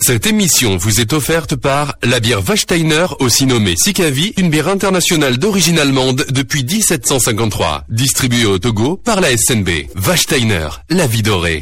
Cette émission vous est offerte par la bière Wachsteiner, aussi nommée Sikavi, une bière internationale d'origine allemande depuis 1753. Distribuée au Togo par la SNB. Wachsteiner, la vie dorée.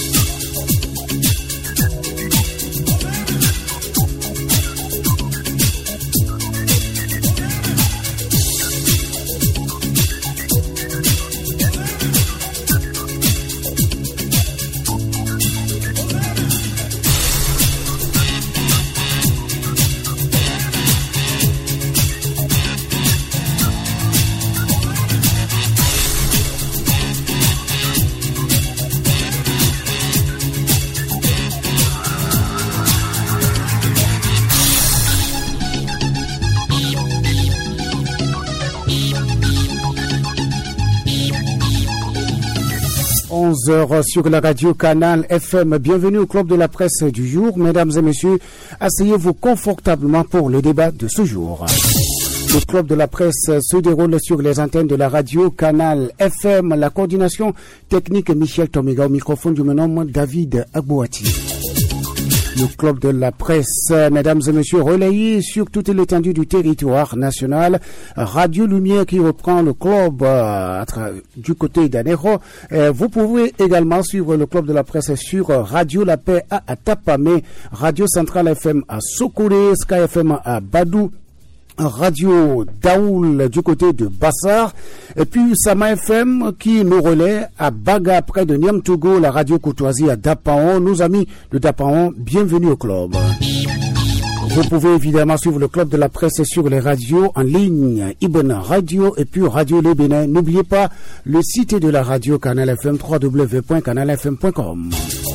Heures sur la radio Canal FM. Bienvenue au Club de la presse du jour. Mesdames et messieurs, asseyez-vous confortablement pour le débat de ce jour. Le Club de la presse se déroule sur les antennes de la radio Canal FM. La coordination technique Michel Tomiga, au microphone du nom David Agbouati. Le Club de la presse, mesdames et messieurs, relayé sur toute l'étendue du territoire national. Radio Lumière qui reprend le club du côté d'Anéro. Vous pouvez également suivre le Club de la presse sur Radio La Paix à Tapamé, Radio Centrale FM à Sokoré, Sky FM à Badou, Radio Daoul du côté de Bassar, et puis Sama FM qui nous relaie à Baga près de Niamtogo, la radio courtoisie à Dapaon. Nos amis de Dapaon, bienvenue au club. Vous pouvez évidemment suivre le Club de la presse sur les radios en ligne, Ibn Radio et puis Radio Le Bénin. N'oubliez pas le site de la radio Canal FM, www.canalfm.com.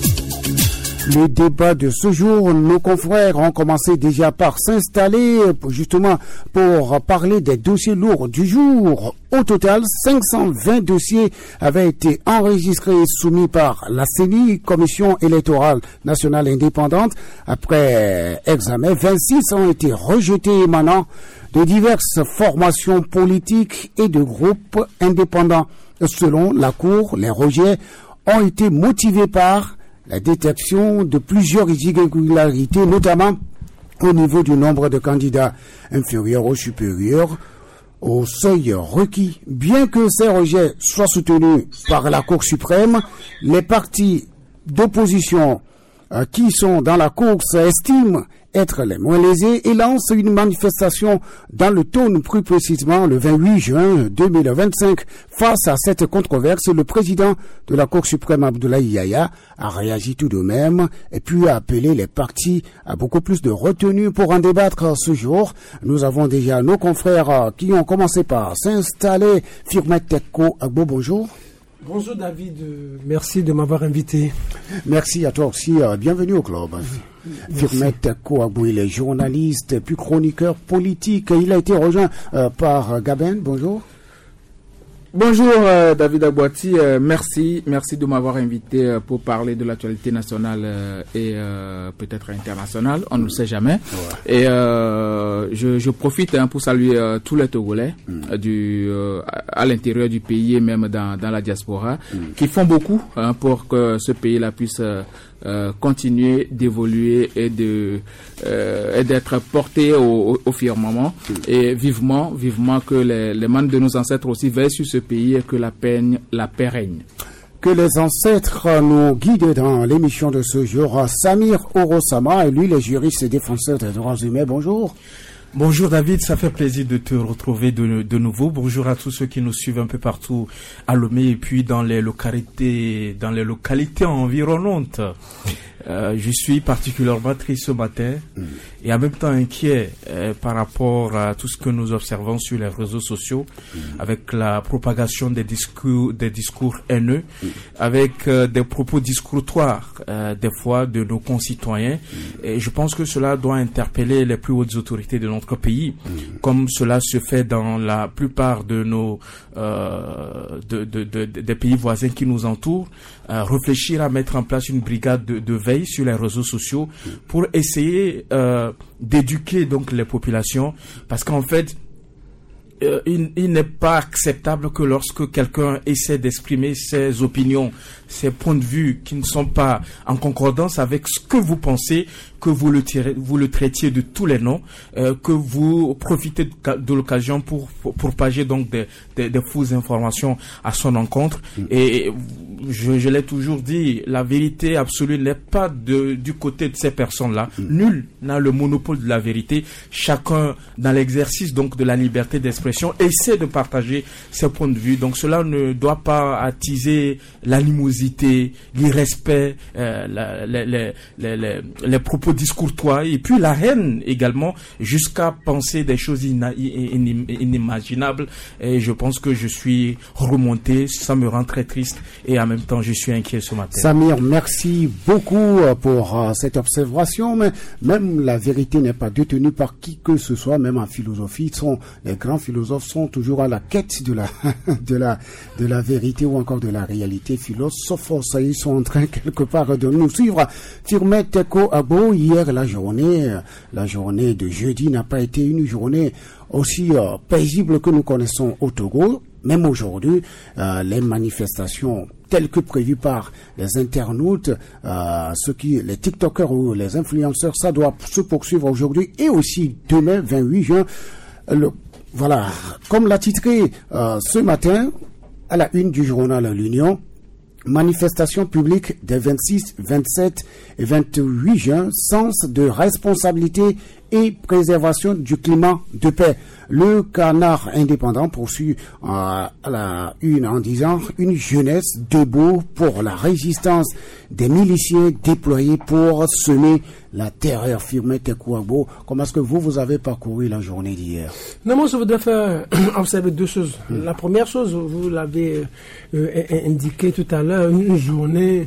Le débat de ce jour, nos confrères ont commencé déjà par s'installer justement pour parler des dossiers lourds du jour. Au total, 520 dossiers avaient été enregistrés et soumis par la CENI, Commission électorale nationale indépendante. Après examen, 26 ont été rejetés émanant de diverses formations politiques et de groupes indépendants. Selon la Cour, les rejets ont été motivés par la détection de plusieurs irrégularités, notamment au niveau du nombre de candidats inférieur ou supérieur au seuil requis. Bien que ces rejets soient soutenus par la Cour suprême, les partis d'opposition qui sont dans la course estiment être les moins lésés et lancent une manifestation dans le Tône, plus précisément le 28 juin 2025. Face à cette controverse, le président de la Cour suprême, Abdoulaye Yaya, a réagi tout de même et puis a appelé les partis à beaucoup plus de retenue pour en débattre ce jour. Nous avons déjà nos confrères qui ont commencé par s'installer. Firmet Tekko Agbo, bonjour. Bonjour David, merci de m'avoir invité. Merci à toi aussi, bienvenue au club. Firmet Tekko Agbo, il est journaliste puis chroniqueur politique. Il a été rejoint par Gaben, bonjour. Bonjour David Agbouati, merci de m'avoir invité pour parler de l'actualité nationale et peut-être internationale, on ne le sait jamais. Ouais. Et je profite pour saluer tous les Togolais à l'intérieur du pays et même dans la diaspora qui font beaucoup pour que ce pays-là puisse continuer d'évoluer et d'être porté au firmament et vivement que les membres de nos ancêtres aussi veillent sur ce pays et que la paix règne. Que les ancêtres nous guident dans l'émission de ce jour. Samir Orosama, et lui, le juriste et défenseur des droits humains, bonjour. Bonjour David, ça fait plaisir de te retrouver de nouveau. Bonjour à tous ceux qui nous suivent un peu partout à Lomé et puis dans les localités environnantes. Je suis particulièrement triste ce matin et en même temps inquiet par rapport à tout ce que nous observons sur les réseaux sociaux avec la propagation des discours haineux, avec des propos discursoires des fois de nos concitoyens. Et je pense que cela doit interpeller les plus hautes autorités de notre pays, comme cela se fait dans la plupart de nos des pays voisins qui nous entourent. Réfléchir à mettre en place une brigade de veille sur les réseaux sociaux pour essayer d'éduquer donc les populations, parce qu'en fait il n'est pas acceptable que lorsque quelqu'un essaie d'exprimer ses opinions, ses points de vue qui ne sont pas en concordance avec ce que vous pensez, que vous le traitiez de tous les noms, que vous profitez de l'occasion pour propager donc des fausses informations à son encontre. Et je l'ai toujours dit, la vérité absolue n'est pas du côté de ces personnes-là. Nul n'a le monopole de la vérité. Chacun, dans l'exercice donc de la liberté d'expression, essaie de partager ses points de vue. Donc cela ne doit pas attiser l'animosité, l'irrespect, les propos discourtois et puis la haine également, jusqu'à penser des choses inimaginables. Et je pense que je suis remonté, ça me rend très triste et en même temps je suis inquiet ce matin. Samir, merci beaucoup pour cette observation, mais même la vérité n'est pas détenue par qui que ce soit, même en philosophie. Les grands philosophes sont toujours à la quête de la vérité ou encore de la réalité. Philosophes, ils sont en train quelque part de nous suivre. Firmet Teko Abo, hier la journée de jeudi n'a pas été une journée aussi paisible que nous connaissons au Togo. Même aujourd'hui, les manifestations telles que prévues par les internautes, les TikTokers ou les influenceurs, ça doit se poursuivre aujourd'hui et aussi demain, 28 juin. Voilà, comme l'a titré ce matin à la une du journal L'Union, manifestation publique des 26, 27 et 28 juin, sens de responsabilité et préservation du climat de paix. Le Canard indépendant poursuit à la une en disant une jeunesse debout pour la résistance des miliciens déployés pour semer la terreur. Firmet Tekouabo, comment est-ce que vous avez parcouru la journée d'hier? Non, moi je voudrais faire observer deux choses. La première chose, vous l'avez indiqué tout à l'heure, une journée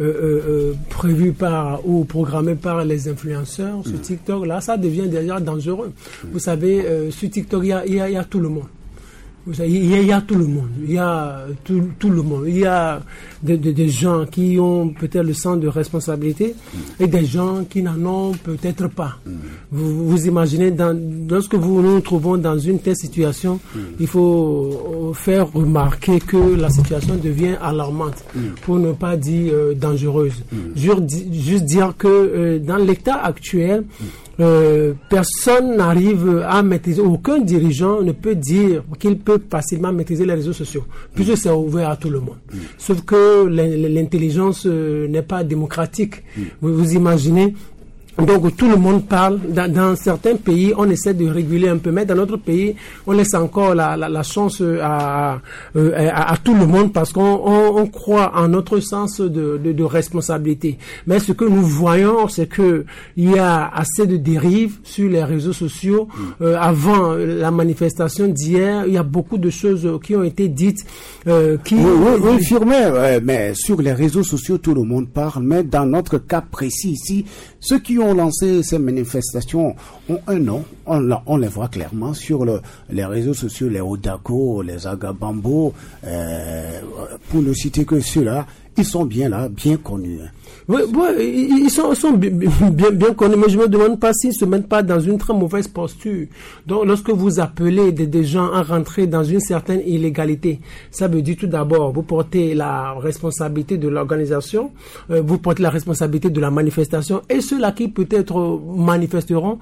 prévu ou programmé par les influenceurs sur TikTok, là ça devient déjà dangereux. Vous savez, sur TikTok il y a tout le monde. Vous savez, il y a tout le monde, il y a tout le monde, il y a des gens qui ont peut-être le sens de responsabilité et des gens qui n'en ont peut-être pas. Vous imaginez, lorsque nous trouvons dans une telle situation, il faut faire remarquer que la situation devient alarmante, pour ne pas dire dangereuse. Juste dire que dans l'état actuel, personne n'arrive à maîtriser, aucun dirigeant ne peut dire qu'il peut facilement maîtriser les réseaux sociaux, puisque c'est ouvert à tout le monde. Sauf que l'intelligence n'est pas démocratique. Vous imaginez. Donc tout le monde parle. Dans certains pays, on essaie de réguler un peu, mais dans notre pays, on laisse encore la chance à tout le monde parce qu'on croit en notre sens de responsabilité. Mais ce que nous voyons, c'est que il y a assez de dérives sur les réseaux sociaux. Avant la manifestation d'hier, il y a beaucoup de choses qui ont été dites. Oui, Firmet, mais sur les réseaux sociaux, tout le monde parle. Mais dans notre cas précis ici, ceux qui ont lancé ces manifestations ont un nom, on les voit clairement sur les réseaux sociaux, les Odako, les Agabambo, pour ne citer que ceux-là, ils sont bien là, bien connus. Oui, ils sont bien connus, mais je me demande pas s'ils se mettent pas dans une très mauvaise posture. Donc, lorsque vous appelez des gens à rentrer dans une certaine illégalité, ça veut dire tout d'abord, vous portez la responsabilité de l'organisation, vous portez la responsabilité de la manifestation, et ceux-là qui peut-être manifesteront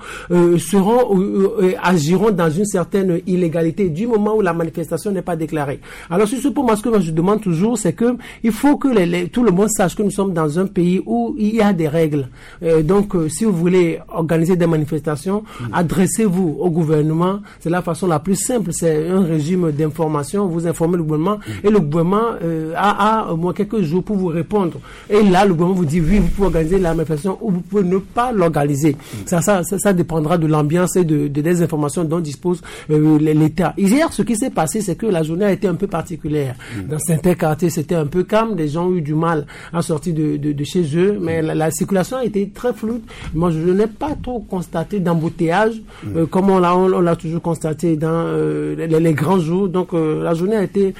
agiront dans une certaine illégalité du moment où la manifestation n'est pas déclarée. Alors, c'est pour moi ce que je demande toujours, c'est que il faut que tout le monde sache que nous sommes dans un pays où il y a des règles. Donc, si vous voulez organiser des manifestations, adressez-vous au gouvernement. C'est la façon la plus simple. C'est un régime d'information. Vous informez le gouvernement et le gouvernement a au moins quelques jours pour vous répondre. Et là, le gouvernement vous dit oui, vous pouvez organiser la manifestation ou vous pouvez ne pas l'organiser. Ça dépendra de l'ambiance et des informations dont dispose l'État. Hier, ce qui s'est passé, c'est que la journée a été un peu particulière. Dans certains quartiers, c'était un peu calme. Les gens ont eu du mal à sortir de chez eux, mais la circulation a été très fluide. Moi, je n'ai pas trop constaté d'embouteillage, comme on l'a toujours constaté dans les grands jours. Donc, la journée a été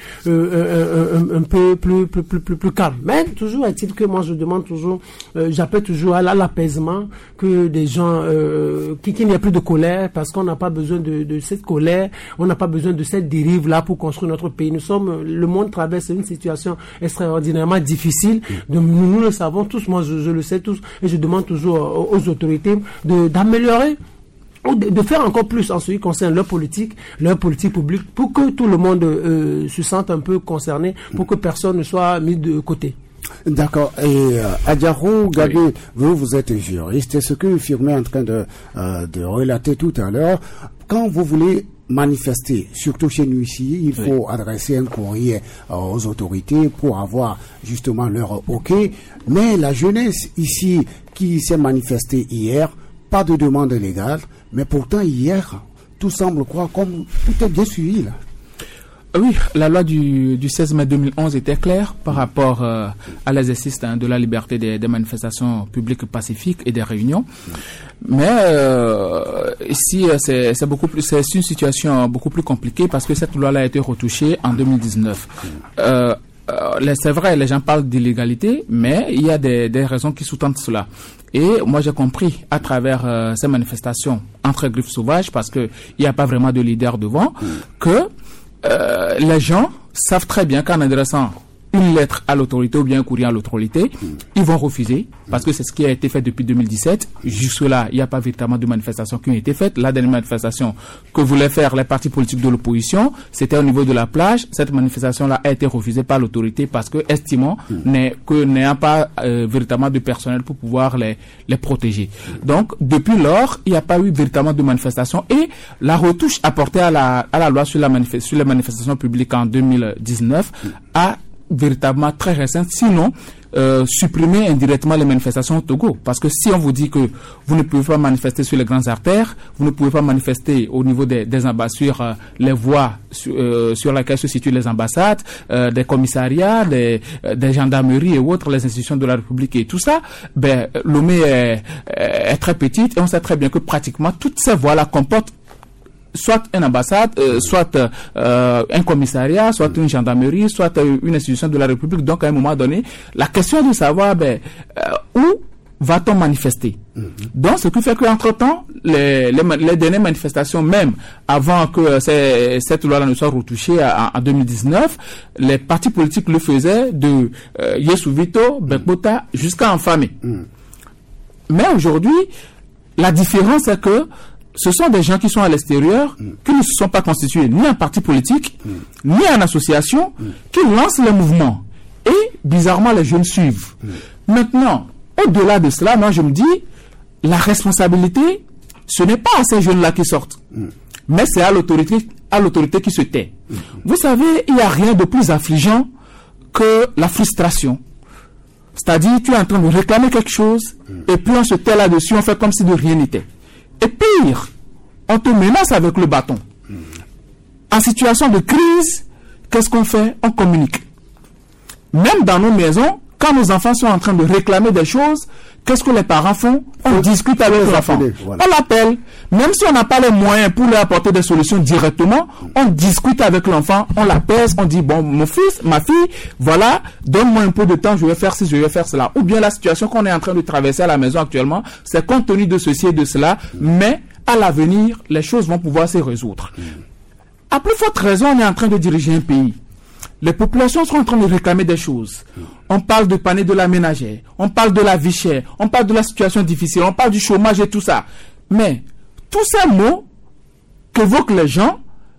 un peu plus calme. Mais toujours est-il que moi, je demande toujours, j'appelle toujours à l'apaisement, que des gens, qu'il n'y ait plus de colère, parce qu'on n'a pas besoin de cette colère, on n'a pas besoin de cette dérive-là pour construire notre pays. Le monde traverse une situation extraordinairement difficile. Nous le savons tous, moi je le sais tous, et je demande toujours aux autorités d'améliorer ou de faire encore plus en ce qui concerne leur politique publique, pour que tout le monde se sente un peu concerné, pour que personne ne soit mis de côté. D'accord. Et Adjaro Gabi, vous êtes juriste, et ce que Firmin est en train de relater tout à l'heure, quand vous voulez manifester, surtout chez nous ici, il faut adresser un courrier aux autorités pour avoir justement leur OK. Mais la jeunesse ici qui s'est manifestée hier, pas de demande légale, mais pourtant hier, tout semble croire comme tout est bien suivi là. Oui, la loi du 16 mai 2011 était claire par rapport à l'exercice de la liberté des manifestations publiques pacifiques et des réunions. Mais ici, c'est une situation beaucoup plus compliquée parce que cette loi-là a été retouchée en 2019. C'est vrai, les gens parlent d'illégalité, mais il y a des raisons qui sous-tendent cela. Et moi, j'ai compris à travers ces manifestations entre griffes sauvages, parce que il n'y a pas vraiment de leader devant, que les gens savent très bien qu'en adressant une lettre à l'autorité ou bien un courrier à l'autorité, ils vont refuser, parce que c'est ce qui a été fait depuis 2017. Jusque-là, il n'y a pas véritablement de manifestations qui ont été faites. La dernière manifestation que voulaient faire les partis politiques de l'opposition, c'était au niveau de la plage. Cette manifestation-là a été refusée par l'autorité parce que, estimant n'ayant pas véritablement de personnel pour pouvoir les protéger. Donc, depuis lors, il n'y a pas eu véritablement de manifestation, et la retouche apportée à la loi sur les manifestations publiques en 2019 a véritablement très récente, sinon supprimer indirectement les manifestations au Togo. Parce que si on vous dit que vous ne pouvez pas manifester sur les grandes artères, vous ne pouvez pas manifester au niveau des ambassades, sur les voies sur lesquelles se situent les ambassades, des commissariats, des gendarmeries et autres, les institutions de la République et tout ça, Lomé est très petite, et on sait très bien que pratiquement toutes ces voies-là comportent soit une ambassade, soit un commissariat, soit une gendarmerie, soit une institution de la République. Donc, à un moment donné, la question est de savoir où va-t-on manifester. Donc, ce qui fait qu'entre-temps, les dernières manifestations, même avant que cette loi-là ne soit retouchée en 2019, les partis politiques le faisaient de Yesouvito, Bekbota, jusqu'à Enfamé. Mais aujourd'hui, la différence est que ce sont des gens qui sont à l'extérieur, qui ne se sont pas constitués ni en parti politique, ni en association, qui lancent les mouvements. Et, bizarrement, les jeunes suivent. Maintenant, au-delà de cela, moi, je me dis, la responsabilité, ce n'est pas à ces jeunes-là qui sortent, mais c'est à l'autorité qui se tait. Vous savez, il n'y a rien de plus affligeant que la frustration. C'est-à-dire, tu es en train de réclamer quelque chose, et puis on se tait là-dessus, on fait comme si de rien n'était. Et pire, on te menace avec le bâton. En situation de crise, qu'est-ce qu'on fait? On communique. Même dans nos maisons, quand nos enfants sont en train de réclamer des choses, qu'est-ce que les parents font? On discute avec l'enfant. Voilà. On l'appelle. Même si on n'a pas les moyens pour lui apporter des solutions directement, on discute avec l'enfant, on l'apaise, on dit, bon, mon fils, ma fille, voilà, donne-moi un peu de temps, je vais faire ci, je vais faire cela. Ou bien la situation qu'on est en train de traverser à la maison actuellement, c'est compte tenu de ceci et de cela, mais à l'avenir, les choses vont pouvoir se résoudre. À plus forte raison, on est en train de diriger un pays. Les populations sont en train de réclamer des choses. On parle de panier de la ménagère, on parle de la vie chère, on parle de la situation difficile, on parle du chômage et tout ça. Mais tous ces mots qu'évoquent les gens,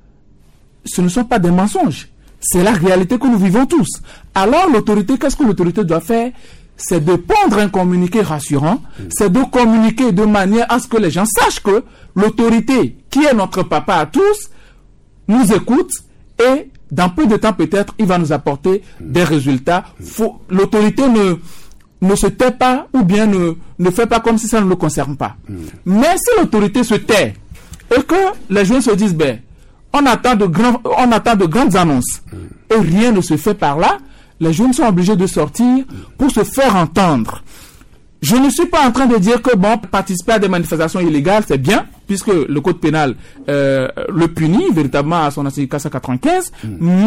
ce ne sont pas des mensonges. C'est la réalité que nous vivons tous. Alors l'autorité, qu'est-ce que l'autorité doit faire? C'est de pondre un communiqué rassurant, c'est de communiquer de manière à ce que les gens sachent que l'autorité, qui est notre papa à tous, nous écoute, et dans peu de temps peut-être, il va nous apporter des résultats. L'autorité ne se tait pas, ou bien ne fait pas comme si ça ne le concerne pas. Mais si l'autorité se tait, et que les gens se disent, on attend de grandes annonces, et rien ne se fait par là, les jeunes sont obligés de sortir pour se faire entendre. Je ne suis pas en train de dire que participer à des manifestations illégales, c'est bien, puisque le code pénal le punit véritablement à son article 495, mais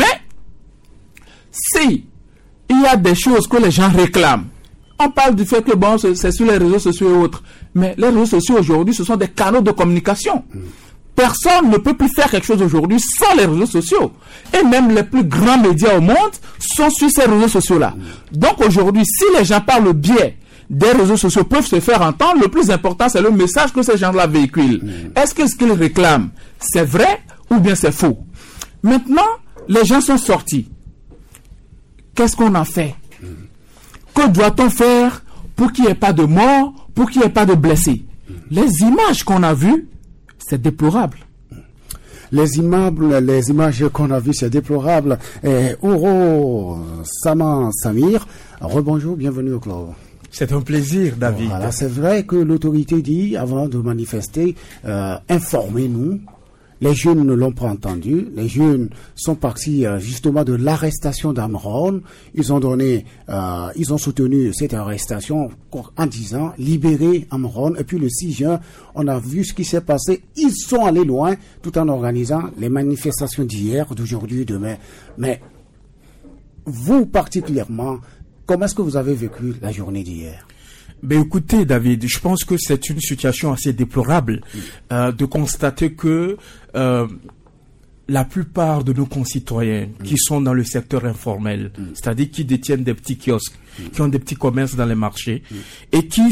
si il y a des choses que les gens réclament, on parle du fait que c'est sur les réseaux sociaux et autres, mais les réseaux sociaux aujourd'hui, ce sont des canaux de communication. Personne ne peut plus faire quelque chose aujourd'hui sans les réseaux sociaux. Et même les plus grands médias au monde sont sur ces réseaux sociaux-là. Donc aujourd'hui, si les gens par le biais des réseaux sociaux peuvent se faire entendre, le plus important, c'est le message que ces gens-là véhiculent. Est-ce que ce qu'ils réclament, c'est vrai ou bien c'est faux? Maintenant, les gens sont sortis. Qu'est-ce qu'on a fait? Que doit-on faire pour qu'il n'y ait pas de morts, pour qu'il n'y ait pas de blessés? Les images qu'on a vues, c'est déplorable. Les images qu'on a vues, c'est déplorable. Ouro Samir, rebonjour, bienvenue au club. C'est un plaisir, David. Voilà, c'est vrai que l'autorité dit, avant de manifester, informez-nous. Les jeunes ne l'ont pas entendu. Les jeunes sont partis justement de l'arrestation d'Amron. Ils ont soutenu cette arrestation en disant libérer Amron. Et puis le 6 juin, on a vu ce qui s'est passé. Ils sont allés loin tout en organisant les manifestations d'hier, d'aujourd'hui, demain. Mais vous particulièrement, comment est-ce que vous avez vécu la journée d'hier? Ben écoutez, David, je pense que c'est une situation assez déplorable de constater que la plupart de nos concitoyens qui sont dans le secteur informel, c'est-à-dire qui détiennent des petits kiosques, qui ont des petits commerces dans les marchés et qui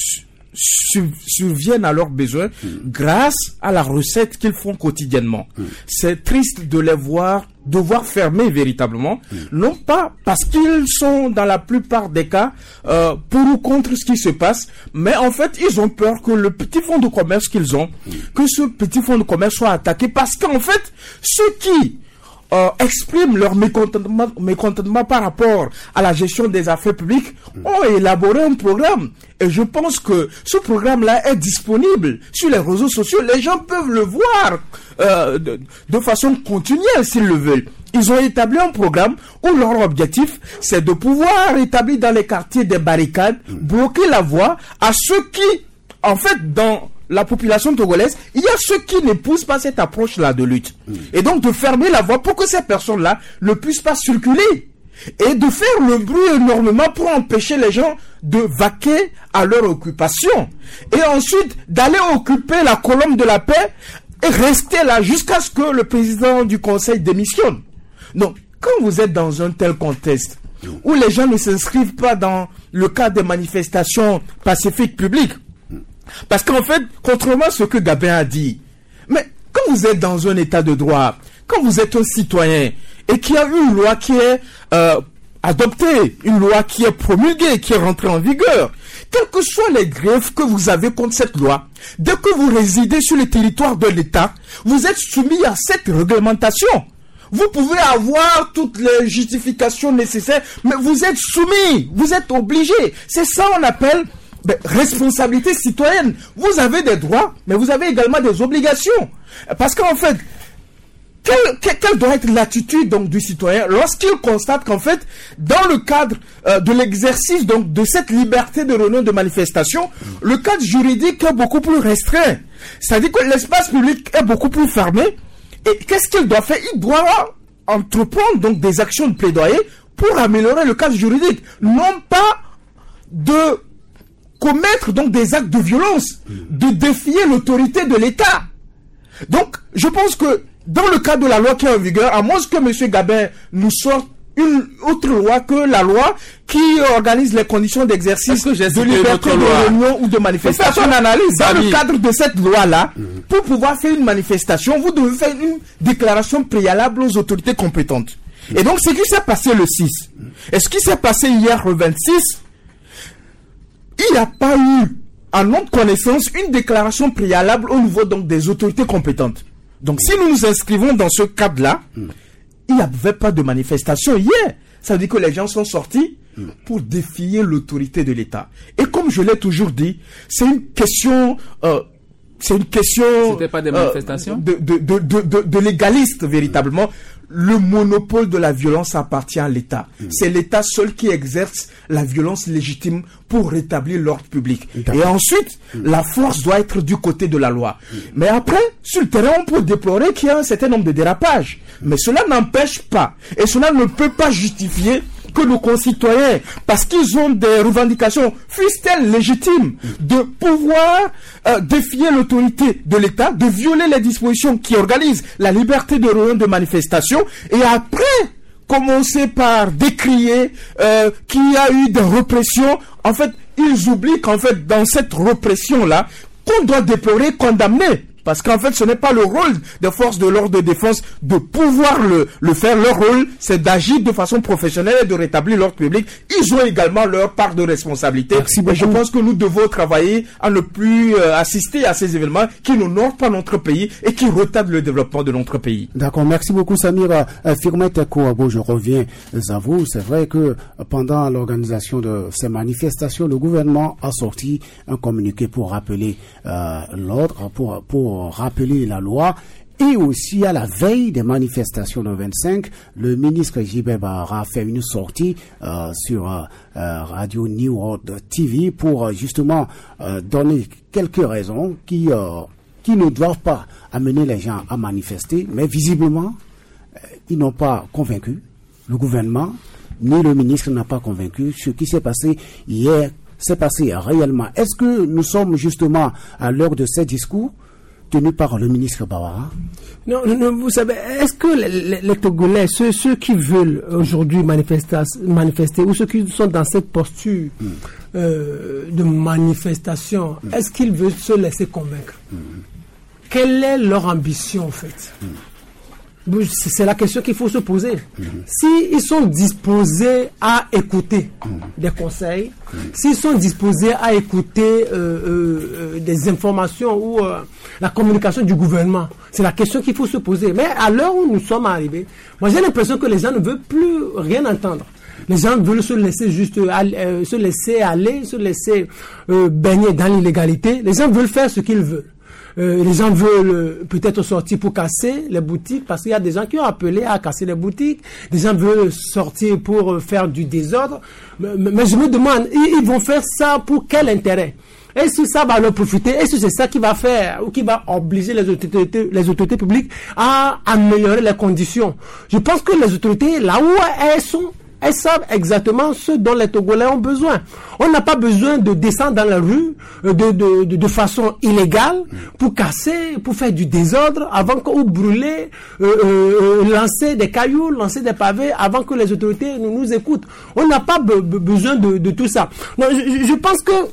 surviennent à leurs besoins grâce à la recette qu'ils font quotidiennement. C'est triste de les voir devoir fermer véritablement, non pas parce qu'ils sont dans la plupart des cas pour ou contre ce qui se passe, mais en fait ils ont peur que le petit fonds de commerce qu'ils ont, que ce petit fonds de commerce soit attaqué, parce qu'en fait ceux qui expriment leur mécontentement par rapport à la gestion des affaires publiques ont élaboré un programme. Et je pense que ce programme-là est disponible sur les réseaux sociaux. Les gens peuvent le voir de façon continuelle s'ils le veulent. Ils ont établi un programme où leur objectif, c'est de pouvoir établir dans les quartiers des barricades, bloquer la voie à ceux qui, en fait, dans la population togolaise, il y a ceux qui n'épousent pas cette approche-là de lutte. Et donc de fermer la voie pour que ces personnes-là ne puissent pas circuler. Et de faire le bruit énormément pour empêcher les gens de vaquer à leur occupation. Et ensuite d'aller occuper la colonne de la paix et rester là jusqu'à ce que le président du conseil démissionne. Donc, quand vous êtes dans un tel contexte, où les gens ne s'inscrivent pas dans le cadre des manifestations pacifiques publiques, parce qu'en fait, contrairement à ce que Gabin a dit, mais quand vous êtes dans un état de droit, quand vous êtes un citoyen, et qu'il y a une loi qui est adoptée, une loi qui est promulguée, qui est rentrée en vigueur, quels que soient les griefs que vous avez contre cette loi, dès que vous résidez sur le territoire de l'État, vous êtes soumis à cette réglementation. Vous pouvez avoir toutes les justifications nécessaires, mais vous êtes soumis, vous êtes obligé. C'est ça qu'on appelle responsabilité citoyenne. Vous avez des droits, mais vous avez également des obligations. Parce qu'en fait, quelle doit être l'attitude donc du citoyen lorsqu'il constate qu'en fait, dans le cadre de l'exercice donc de cette liberté de réunion de manifestation, le cadre juridique est beaucoup plus restreint. C'est-à-dire que l'espace public est beaucoup plus fermé. Et qu'est-ce qu'il doit faire? Il doit entreprendre donc des actions de plaidoyer pour améliorer le cadre juridique, non pas de commettre donc des actes de violence, de défier l'autorité de l'État. Donc, je pense que dans le cadre de la loi qui est en vigueur, à moins que M. Gabin nous sorte une autre loi que la loi qui organise les conditions d'exercice de liberté de réunion ou de manifestation. Dans le cadre de cette loi-là, pour pouvoir faire une manifestation, vous devez faire une déclaration préalable aux autorités compétentes. Et donc, ce qui s'est passé le 6, et ce qui s'est passé hier le 26, il n'y a pas eu, en notre connaissance, une déclaration préalable au niveau donc des autorités compétentes. Donc, si nous nous inscrivons dans ce cadre-là, il n'y avait pas de manifestation hier. Ça veut dire que les gens sont sortis pour défier l'autorité de l'État. Et comme je l'ai toujours dit, c'est une question... C'était pas des manifestations de légaliste, véritablement. le monopole de la violence appartient à l'État. C'est l'État seul qui exerce la violence légitime pour rétablir l'ordre public. Et ensuite, la force doit être du côté de la loi. Mais après, sur le terrain, on peut déplorer qu'il y a un certain nombre de dérapages. Mais cela n'empêche pas, et cela ne peut pas justifier que nos concitoyens, parce qu'ils ont des revendications, fussent-elles légitimes, de pouvoir défier l'autorité de l'État, de violer les dispositions qui organisent la liberté de réunion de manifestation, et après commencer par décrier qu'il y a eu des répressions. En fait, ils oublient qu'en fait, dans cette répression-là, qu'on doit déplorer, condamner. Parce qu'en fait, ce n'est pas le rôle des forces de l'ordre de défense de pouvoir le faire. Leur rôle, c'est d'agir de façon professionnelle et de rétablir l'ordre public. Ils ont également leur part de responsabilité. Et je pense que nous devons travailler à ne plus assister à ces événements qui n'honorent pas notre pays et qui retardent le développement de notre pays. D'accord, merci beaucoup Samir. Firmette Kouabo, je reviens à vous. C'est vrai que pendant l'organisation de ces manifestations, le gouvernement a sorti un communiqué pour rappeler l'ordre, pour rappeler la loi. Et aussi à la veille des manifestations de 25, le ministre JB Bara a fait une sortie sur Radio New World TV pour justement donner quelques raisons qui ne doivent pas amener les gens à manifester, mais visiblement ils n'ont pas convaincu le gouvernement, ni le ministre n'a pas convaincu. Ce qui s'est passé hier s'est passé réellement. Est-ce que nous sommes justement à l'heure de ces discours tenu par le ministre Bawara? Non, vous savez, est-ce que les Togolais, ceux qui veulent aujourd'hui manifester, ou ceux qui sont dans cette posture de manifestation, est-ce qu'ils veulent se laisser convaincre? Quelle est leur ambition en fait? C'est la question qu'il faut se poser. S'ils sont disposés à écouter des conseils, s'ils sont disposés à écouter des informations ou la communication du gouvernement, c'est la question qu'il faut se poser. Mais à l'heure où nous sommes arrivés, moi j'ai l'impression que les gens ne veulent plus rien entendre. Les gens veulent se laisser juste se laisser aller, se laisser baigner dans l'illégalité. Les gens veulent faire ce qu'ils veulent. Les gens veulent peut-être sortir pour casser les boutiques, parce qu'il y a des gens qui ont appelé à casser les boutiques. Des gens veulent sortir pour faire du désordre. Mais je me demande, ils vont faire ça pour quel intérêt? Est-ce que ça va leur profiter? Est-ce que c'est ça qui va faire ou qui va obliger les autorités publiques à améliorer les conditions? Je pense que les autorités, là où elles sont, elles savent exactement ce dont les Togolais ont besoin. On n'a pas besoin de descendre dans la rue de façon illégale pour casser, pour faire du désordre, ou brûler, lancer des cailloux, lancer des pavés avant que les autorités nous écoutent. On n'a pas besoin de tout ça. Non, je pense que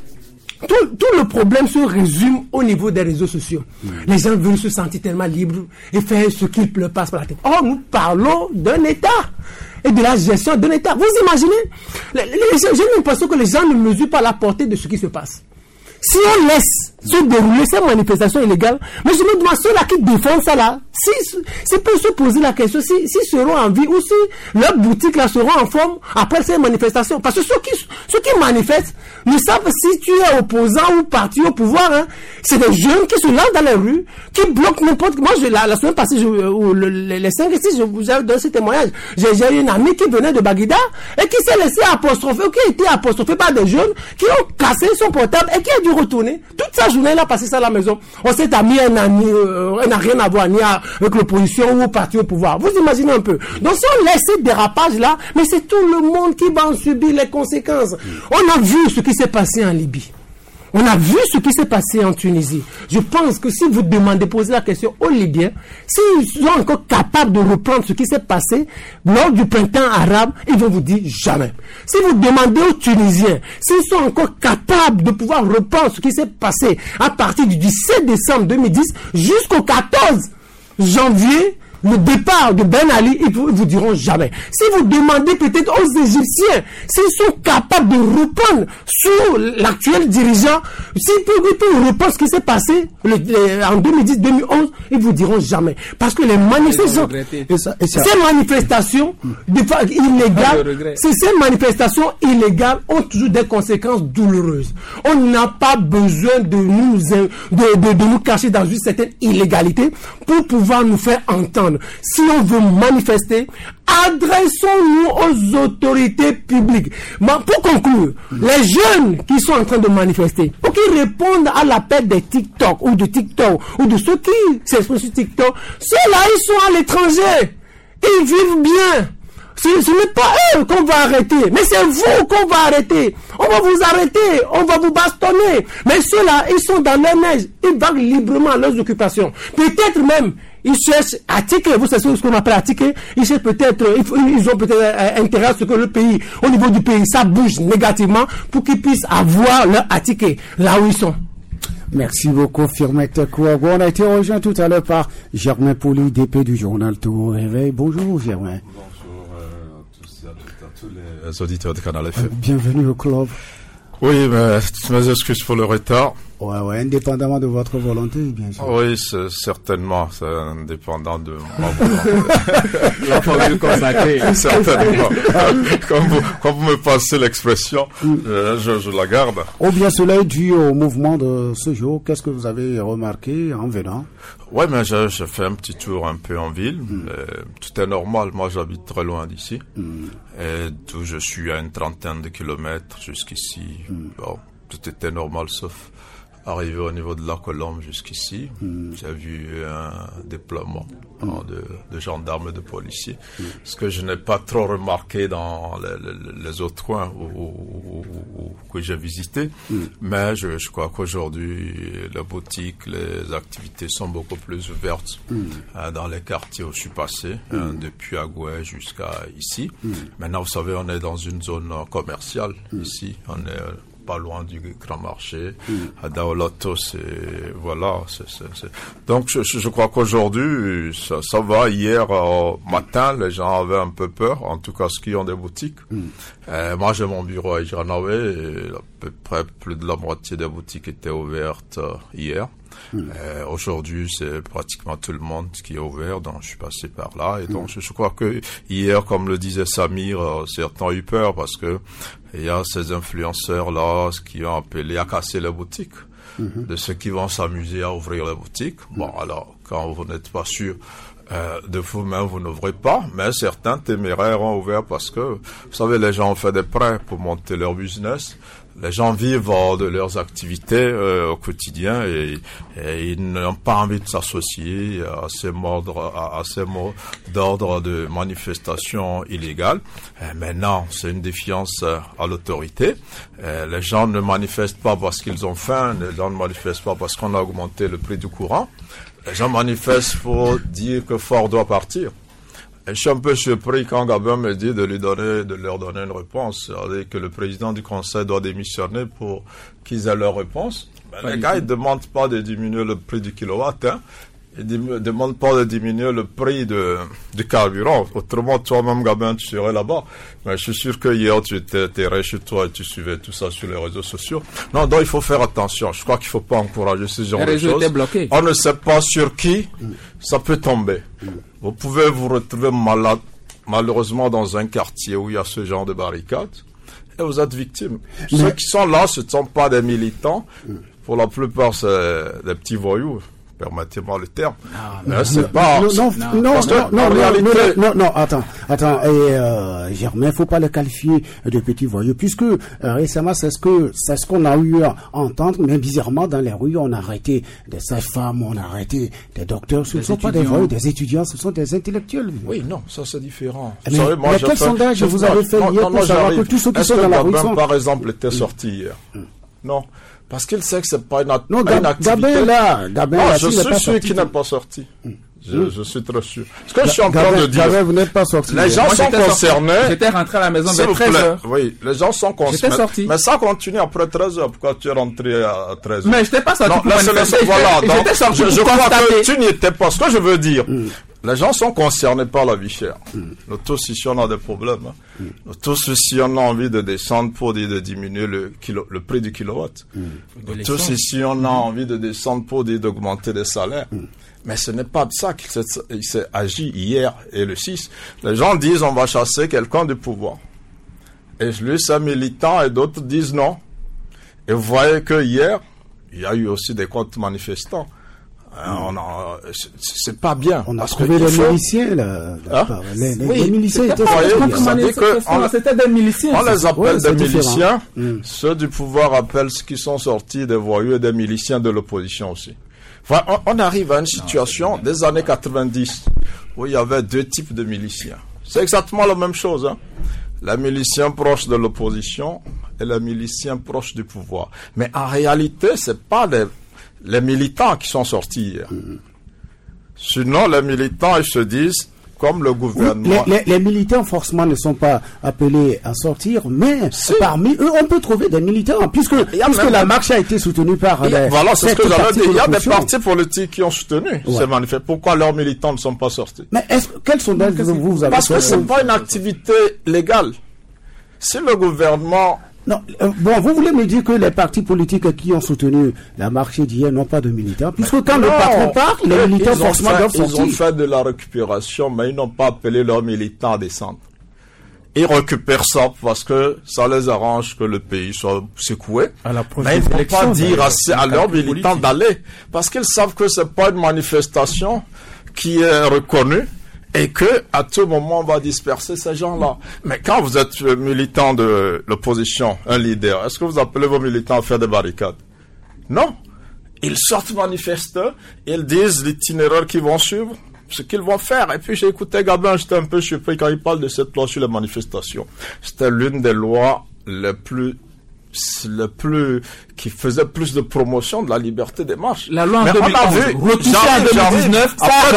tout le problème se résume au niveau des réseaux sociaux. Les gens veulent se sentir tellement libres et faire ce qu'ils leur passe par la tête. Or, nous parlons d'un État et de la gestion d'un État. Vous imaginez, j'ai l'impression que les gens ne mesurent pas la portée de ce qui se passe. Si on laisse se dérouler ces manifestations illégales, mais je me demande ceux-là qui défendent ça là, si peuvent se poser la question, s'ils seront en vie ou si leurs boutiques là seront en forme après ces manifestations. Parce que ceux qui manifestent ne savent si tu es opposant ou parti au pouvoir. Hein. C'est des jeunes qui se lancent dans les rues, qui bloquent n'importe quoi. Moi, la semaine passée, les 5 et 6, je vous ai donné ce témoignage. J'ai une amie qui venait de Baguida et qui s'est laissée apostropher, ou qui a été apostrophée par des jeunes qui ont cassé son portable et qui a dû retourner. Toute sa journée, elle a passé ça à la maison. On s'est mis, elle n'a rien à voir ni avec l'opposition ou au parti au pouvoir. Vous imaginez un peu. Donc si on laisse ce dérapage là, mais c'est tout le monde qui va en subir les conséquences. On a vu ce qui s'est passé en Libye. On a vu ce qui s'est passé en Tunisie. Je pense que si vous posez la question aux Libyens, s'ils sont encore capables de reprendre ce qui s'est passé lors du printemps arabe, ils vont vous dire jamais. Si vous demandez aux Tunisiens s'ils sont encore capables de pouvoir reprendre ce qui s'est passé à partir du 17 décembre 2010 jusqu'au 14 janvier, le départ de Ben Ali, ils vous diront jamais. Si vous demandez peut-être aux Égyptiens s'ils sont capables de reprendre sous l'actuel dirigeant, s'ils peuvent reprendre ce qui s'est passé en 2010-2011, ils vous diront jamais. Parce que les manifestations, ces manifestations illégales, ces manifestations illégales ont toujours des conséquences douloureuses. On n'a pas besoin de nous cacher dans une certaine illégalité pour pouvoir nous faire entendre. comprendre. Si on veut manifester, adressons-nous aux autorités publiques. Mais pour conclure, les jeunes qui sont en train de manifester, pour qu'ils répondent à l'appel des TikTok ou de ceux qui s'expriment sur TikTok, ceux-là, ils sont à l'étranger. Ils vivent bien. Ce n'est pas eux qu'on va arrêter, mais c'est vous qu'on va arrêter. On va vous arrêter, on va vous bastonner. Mais ceux-là, ils sont dans la neige, ils vaguent librement à leurs occupations. Peut-être même, ils cherchent à tiquer, vous savez ce qu'on appelle à tiquer. Ils cherchent peut-être, ils ont peut-être intérêt à ce que le pays, au niveau du pays, ça bouge négativement pour qu'ils puissent avoir leur attiqué là où ils sont. Merci beaucoup, Firmette Kouago. On a été rejoint tout à l'heure par Germain Pouli, DP du journal Togo Réveil. Bonjour, Germain. Tous les auditeurs de Canal FM. Bienvenue au club. Oui, mais mes excuses pour le retard. Ouais, indépendamment de votre volonté, bien sûr. Oui, certainement, c'est indépendant de ma volonté. La formule consacrée. Certainement. Quand vous me passez l'expression, je la garde. Ou bien cela est dû au mouvement de ce jour. Qu'est-ce que vous avez remarqué en venant? Oui, mais je fais un petit tour un peu en ville. Tout est normal. Moi, j'habite très loin d'ici. Et d'où je suis à une trentaine de kilomètres jusqu'ici. Bon, tout était normal sauf arrivé au niveau de la Colombe jusqu'ici. J'ai vu un déploiement de gendarmes et de policiers. Ce que je n'ai pas trop remarqué dans les autres coins que j'ai visités. Mais je crois qu'aujourd'hui, les boutiques, les activités sont beaucoup plus ouvertes dans les quartiers où je suis passé, depuis Agoué jusqu'à ici. Maintenant, vous savez, on est dans une zone commerciale ici. On est pas loin du grand marché, à Daoloto, voilà. Donc, je crois qu'aujourd'hui, ça va. Hier matin, les gens avaient un peu peur, en tout cas ceux qui ont des boutiques. Moi, j'ai mon bureau à Ijanawe et à peu près plus de la moitié des boutiques étaient ouvertes hier. Aujourd'hui, c'est pratiquement tout le monde qui est ouvert, donc je suis passé par là. Et donc, je crois que hier, comme le disait Samir, certains ont eu peur parce que il y a ces influenceurs-là qui ont appelé à casser les boutiques, de ceux qui vont s'amuser à ouvrir les boutiques. Bon, alors, quand vous n'êtes pas sûr de vous-même, vous n'ouvrez pas, mais certains téméraires ont ouvert parce que, vous savez, les gens ont fait des prêts pour monter leur business. Les gens vivent de leurs activités au quotidien et ils n'ont pas envie de s'associer à ces mots d'ordre de manifestation illégale. Maintenant, c'est une défiance à l'autorité. Les gens ne manifestent pas parce qu'ils ont faim, les gens ne manifestent pas parce qu'on a augmenté le prix du courant. Les gens manifestent pour dire que Ford doit partir. Et je suis un peu surpris quand Gabin me dit de leur donner une réponse. C'est-à-dire que le président du conseil doit démissionner pour qu'ils aient leur réponse. Ben, les gars, ils ne demandent pas de diminuer le prix du kilowatt, hein. Ils ne demandent pas de diminuer le prix du carburant. Autrement, toi-même, Gabin, tu serais là-bas. Mais je suis sûr que hier, tu étais chez toi et tu suivais tout ça sur les réseaux sociaux. Non, donc il faut faire attention. Je crois qu'il ne faut pas encourager ce genre de choses. On ne sait pas sur qui ça peut tomber. Vous pouvez vous retrouver malade, malheureusement, dans un quartier où il y a ce genre de barricades. Et vous êtes victime. Ceux qui sont là, ce ne sont pas des militants. Pour la plupart, c'est des petits voyous. Permettez-moi le terme. C'est pas. Non, attends. Germain, faut pas les qualifier de petits voyous, puisque récemment, c'est ce qu'on a eu à entendre, mais bizarrement, dans les rues, on a arrêté des sages-femmes, on a arrêté des docteurs. Ce ne sont pas des voyous, des étudiants, ce sont des intellectuels. Oui, non, ça c'est différent. Mais quel sondage vous avez fait hier pour savoir que tous ceux qui sont dans la rue sont... par exemple, était sorti hier? Non. Parce qu'il sait que c'est pas une activité. Je suis sûr qu'il n'est pas sorti. Je suis très sûr. Ce que je suis en train de dire, vous n'êtes pas sorti. Les gens sont concernés. J'étais rentré à la maison vers 13h. Oui, les gens sont concernés. J'étais sorti. Mais ça continue après 13h. Pourquoi tu es rentré à 13h? Mais je n'étais pas sorti pour manifester. Voilà, donc, j'étais sorti je crois que tu n'y étais pas. Ce que je veux dire, les gens sont concernés par la vie chère. Nous tous ici, on a des problèmes. Nous tous ici, on a envie de descendre pour dire de diminuer le prix du kilowatt. Nous tous ici, on a envie de descendre pour dire d'augmenter les salaires. Mais ce n'est pas de ça qu'il s'est agi hier et le 6. Les gens disent on va chasser quelqu'un du pouvoir. Et lui, c'est militant et d'autres disent non. Et vous voyez que hier, il y a eu aussi des contre-manifestants. C'est pas bien. On a trouvé les miliciens, là. Les miliciens étaient c'était des miliciens. On les appelle des miliciens. Ceux du pouvoir appellent ceux qui sont sortis des voyous et des miliciens de l'opposition aussi. Enfin, on arrive à une situation des années 90 où il y avait deux types de miliciens. C'est exactement la même chose, hein. Les miliciens proches de l'opposition et les miliciens proches du pouvoir. Mais en réalité, c'est pas les militants qui sont sortis hier. Sinon, les militants, ils se disent, comme le gouvernement... Les militants, forcément, ne sont pas appelés à sortir, mais parmi eux, on peut trouver des militants, puisque la marche a été soutenue par... Voilà, c'est ce que j'avais dit. Il y a des partis politiques qui ont soutenu ces manifestations. Pourquoi leurs militants ne sont pas sortis? Mais quels sondages vous avez? Parce que ce n'est pas une activité légale. Si le gouvernement... Non, vous voulez me dire que les partis politiques qui ont soutenu la marche d'hier n'ont pas de militants? Puisque quand le patron part, les militants forcément doivent sortir. Ils ont fait de la récupération, mais ils n'ont pas appelé leurs militants à descendre. Ils récupèrent ça parce que ça les arrange que le pays soit secoué. Mais ils ne vont pas dire à leurs militants d'aller. Parce qu'ils savent que ce n'est pas une manifestation qui est reconnue. Et que à tout moment on va disperser ces gens-là. Mais quand vous êtes militant de l'opposition, un leader, est-ce que vous appelez vos militants à faire des barricades? Non. Ils sortent manifester, ils disent l'itinéraire qu'ils vont suivre, ce qu'ils vont faire. Et puis j'ai écouté Gabin, j'étais un peu surpris quand il parle de cette loi sur les manifestations. C'était l'une des lois qui faisait plus de promotion de la liberté des marches. La loi en 2011, retouchée en 2019,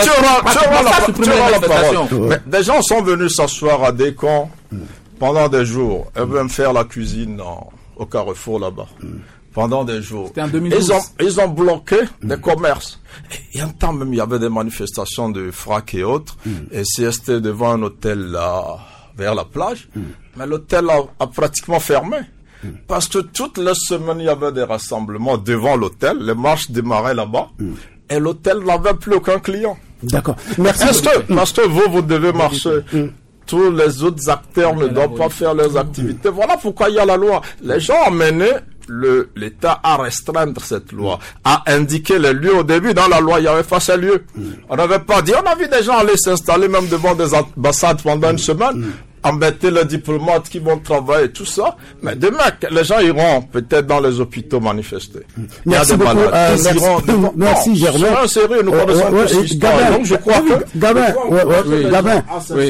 Mais des gens sont venus s'asseoir à Descamps pendant des jours et même faire la cuisine au Carrefour là-bas. Pendant des jours. C'était en 2012. Ils ont bloqué des commerces. Et un temps même, il y avait des manifestations de FRAC et autres. Et c'était devant un hôtel là, vers la plage. Mais l'hôtel a pratiquement fermé. Parce que toutes les semaines, il y avait des rassemblements devant l'hôtel. Les marches démarraient là-bas. Et l'hôtel n'avait plus aucun client. D'accord. Merci. Parce que vous devez marcher. Tous les autres acteurs ne doivent pas faire leurs activités. Voilà pourquoi il y a la loi. Les gens ont mené l'État à restreindre cette loi, à indiquer les lieux. Au début, dans la loi, il n'y avait pas ces lieux. On n'avait pas dit, on a vu des gens aller s'installer même devant des ambassades pendant une semaine. Embêter les diplomates qui vont travailler, tout ça. Mais demain, les gens iront peut-être dans les hôpitaux manifester. Merci beaucoup. Merci, Germain. Sérieux, nous connaissons tous l'histoire. Donc je crois que... Gabin,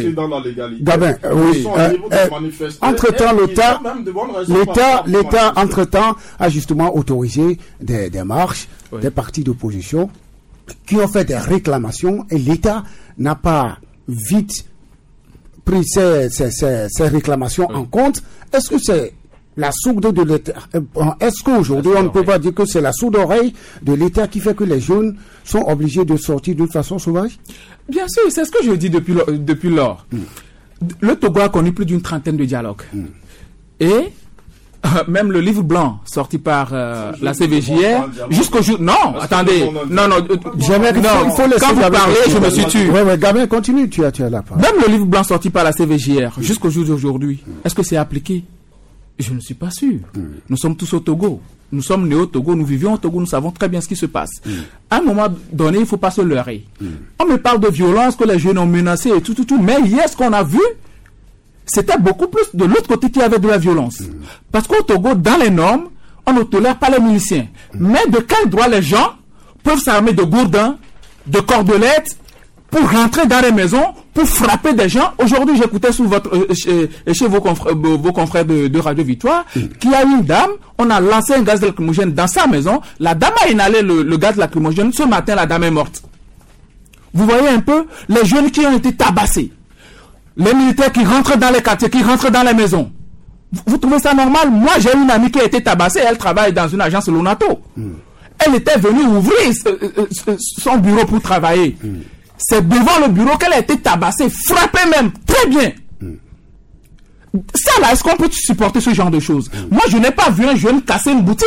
oui. Entre-temps, l'État, entre-temps, a justement autorisé des marches, des partis d'opposition qui ont fait des réclamations et l'État n'a pas vite pris ces réclamations en compte. Est-ce que c'est la sourde de l'État? Est-ce qu'aujourd'hui on ne peut pas dire que c'est la sourde oreille de l'État qui fait que les jeunes sont obligés de sortir d'une façon sauvage? Bien sûr, c'est ce que je dis depuis lors. Le Togo a connu plus d'une trentaine de dialogues. Et même le livre blanc sorti par la CVJR jusqu'au jour... Non, attendez. Non. Quand vous parlez, je me suis tué. Oui, Gabin, continue, tu as la parole. Même le livre blanc sorti par la CVJR jusqu'au jour d'aujourd'hui, est-ce que c'est appliqué? Je ne suis pas sûr. Nous sommes tous au Togo. Nous sommes nés au Togo, nous vivions au Togo, nous savons très bien ce qui se passe. À un moment donné, il ne faut pas se leurrer. On me parle de violence, que les jeunes ont menacé et tout. Mais hier, ce qu'on a vu, c'était beaucoup plus de l'autre côté qui avait de la violence. Parce qu'au Togo, dans les normes, on ne tolère pas les miliciens. Mais de quel droit les gens peuvent s'armer de gourdins, de cordelettes, pour rentrer dans les maisons, pour frapper des gens? Aujourd'hui, j'écoutais chez vos confrères de Radio Victoire, qu'il y a une dame, on a lancé un gaz lacrymogène dans sa maison, la dame a inhalé le gaz lacrymogène, ce matin, la dame est morte. Vous voyez un peu les jeunes qui ont été tabassés. Les militaires qui rentrent dans les quartiers, qui rentrent dans les maisons. Vous trouvez ça normal? Moi, j'ai une amie qui a été tabassée, elle travaille dans une agence Lonato. Elle était venue ouvrir son bureau pour travailler. C'est devant le bureau qu'elle a été tabassée, frappée même, très bien. Ça là, est-ce qu'on peut supporter ce genre de choses? Moi, je n'ai pas vu un jeune casser une boutique.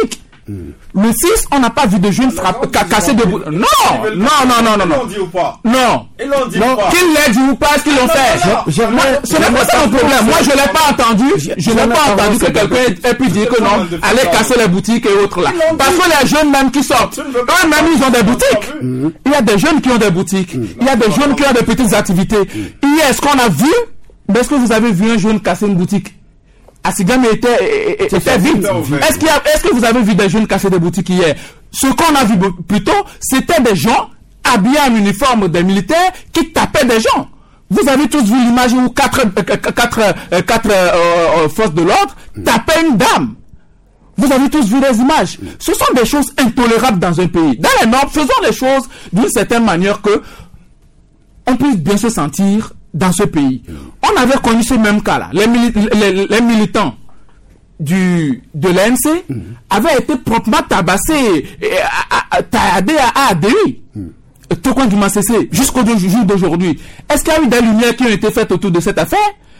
Le 6, on n'a pas vu de jeunes casser de boutiques. Non. Ils l'ont dit ou pas? Non. Ils l'ont dit ou pas? Qu'ils l'aient dit ou pas, est-ce qu'ils l'ont fait? Ce n'est pas ça le problème. Moi, je l'ai pas entendu. Je n'ai pas entendu que quelqu'un ait pu dire que non, allez casser les boutiques et autres là. Parce que les jeunes même qui sortent, eux-mêmes, ils ont des boutiques. Il y a des jeunes qui ont des boutiques. Il y a des jeunes qui ont des petites activités. Hier, est-ce qu'on a vu? Est-ce que vous avez vu un jeune casser une boutique? Asigame était vide. Est-ce que vous avez vu des jeunes casser des boutiques hier? Ce qu'on a vu plutôt, c'était des gens habillés en uniforme des militaires qui tapaient des gens. Vous avez tous vu l'image où quatre forces de l'ordre tapaient une dame. Vous avez tous vu les images. Ce sont des choses intolérables dans un pays. Dans les normes, faisons les choses d'une certaine manière que on puisse bien se sentir dans ce pays. On avait connu ce même cas-là. Les militants de l'ANC avaient été proprement tabassés, tailladés à ADI. Tokwan Guima Sese, jusqu'au jour d'aujourd'hui. Est-ce qu'il y a eu des lumières qui ont été faites autour de cette affaire?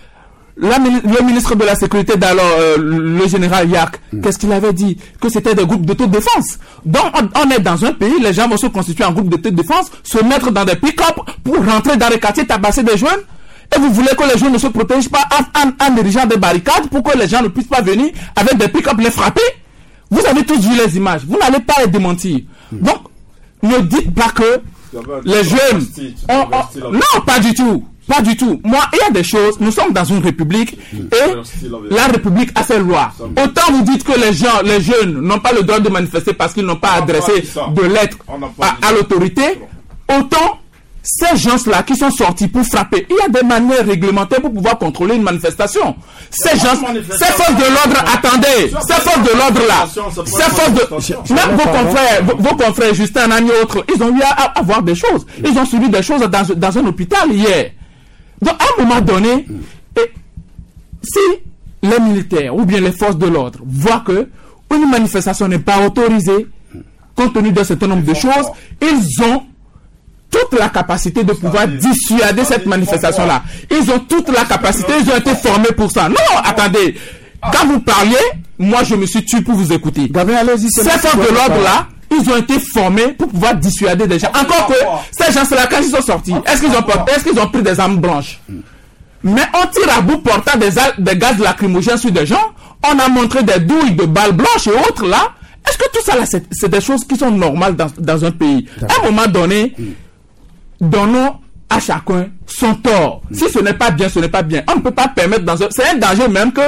Le ministre de la Sécurité d'alors, le général Yak, qu'est-ce qu'il avait dit? Que c'était des groupes d'autodéfense. Donc, on est dans un pays, les gens vont se constituer en groupe d'autodéfense, se mettre dans des pick-up pour rentrer dans les quartiers, tabasser des jeunes. Et vous voulez que les jeunes ne se protègent pas en dirigeant des barricades pour que les gens ne puissent pas venir avec des pick-up les frapper? Vous avez tous vu les images. Vous n'allez pas les démentir. Donc, ne dites pas que les jeunes... Non, pas du tout. Pas du tout. Moi, il y a des choses, nous sommes dans une république et la république a ses lois. Autant vous dites que les jeunes n'ont pas le droit de manifester parce qu'ils n'ont pas adressé de lettres à l'autorité, autant ces gens-là qui sont sortis pour frapper, il y a des manières réglementaires pour pouvoir contrôler une manifestation. Ces forces de l'ordre, attendez, ces forces de l'ordre là, même vos confrères Justin Nani et autres, ils ont eu à avoir des choses. Ils ont subi des choses dans un hôpital hier. Donc, à un moment donné, si les militaires ou bien les forces de l'ordre voient que une manifestation n'est pas autorisée, compte tenu d'un certain nombre de choses, ils ont toute la capacité de pouvoir dissuader cette manifestation-là. Ils ont toute la capacité, ils ont été formés pour ça. Non, attendez. Quand vous parliez, moi je me suis tué pour vous écouter. Ces forces de l'ordre-là, ils ont été formés pour pouvoir dissuader des gens. Encore que ces gens-là, quand ils sont sortis, est-ce qu'ils ont pris des armes blanches? Mais on tire à bout portant des gaz lacrymogènes sur des gens. On a montré des douilles de balles blanches et autres là. Est-ce que tout ça là, c'est des choses qui sont normales dans un pays? À un moment donné, donnons à chacun son tort. Si ce n'est pas bien, ce n'est pas bien. On ne peut pas permettre c'est un danger même que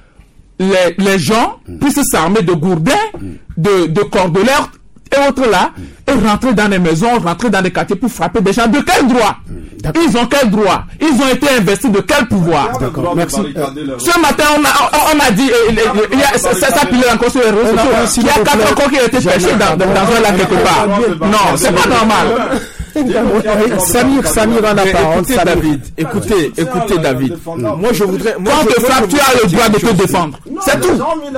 les gens puissent s'armer de gourdins, de cordeleurs et autres là, et rentrer dans les maisons, rentrer dans les quartiers pour frapper des gens. De quel droit? Ils ont quel droit? Ils ont été investis de quel pouvoir? D'accord, merci. Ce matin, on a dit, ça pilait encore sur les réseaux sociaux, il y a 4 corps qui ont été pêchés dans un lac quelque part. Non, c'est pas normal. Samir en a parole. Écoutez David. Moi je voudrais. Quand tu frappes, tu as le droit de te défendre. C'est tout.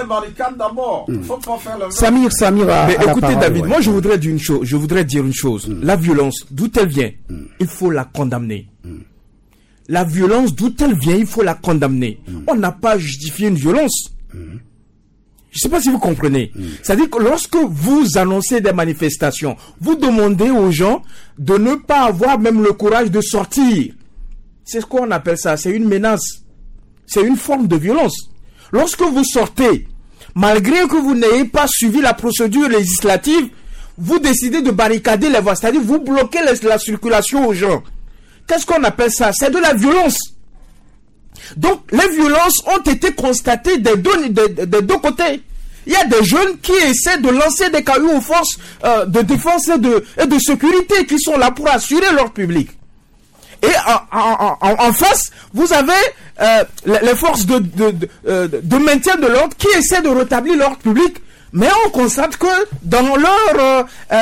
Samir a écoutez David, moi je voudrais dire une chose. La violence, d'où elle vient, il faut la condamner. La violence, d'où elle vient, il faut la condamner. On n'a pas justifié une violence. Je ne sais pas si vous comprenez. C'est-à-dire que lorsque vous annoncez des manifestations, vous demandez aux gens de ne pas avoir même le courage de sortir. C'est ce qu'on appelle ça, c'est une menace. C'est une forme de violence. Lorsque vous sortez, malgré que vous n'ayez pas suivi la procédure législative, vous décidez de barricader les voies, c'est-à-dire vous bloquez la circulation aux gens. Qu'est-ce qu'on appelle ça? C'est de la violence. Donc, les violences ont été constatées des deux côtés. Il y a des jeunes qui essaient de lancer des cailloux aux forces de défense et de sécurité qui sont là pour assurer leur public. Et en face, vous avez les forces de maintien de l'ordre qui essaient de rétablir l'ordre public. Mais on constate que dans leur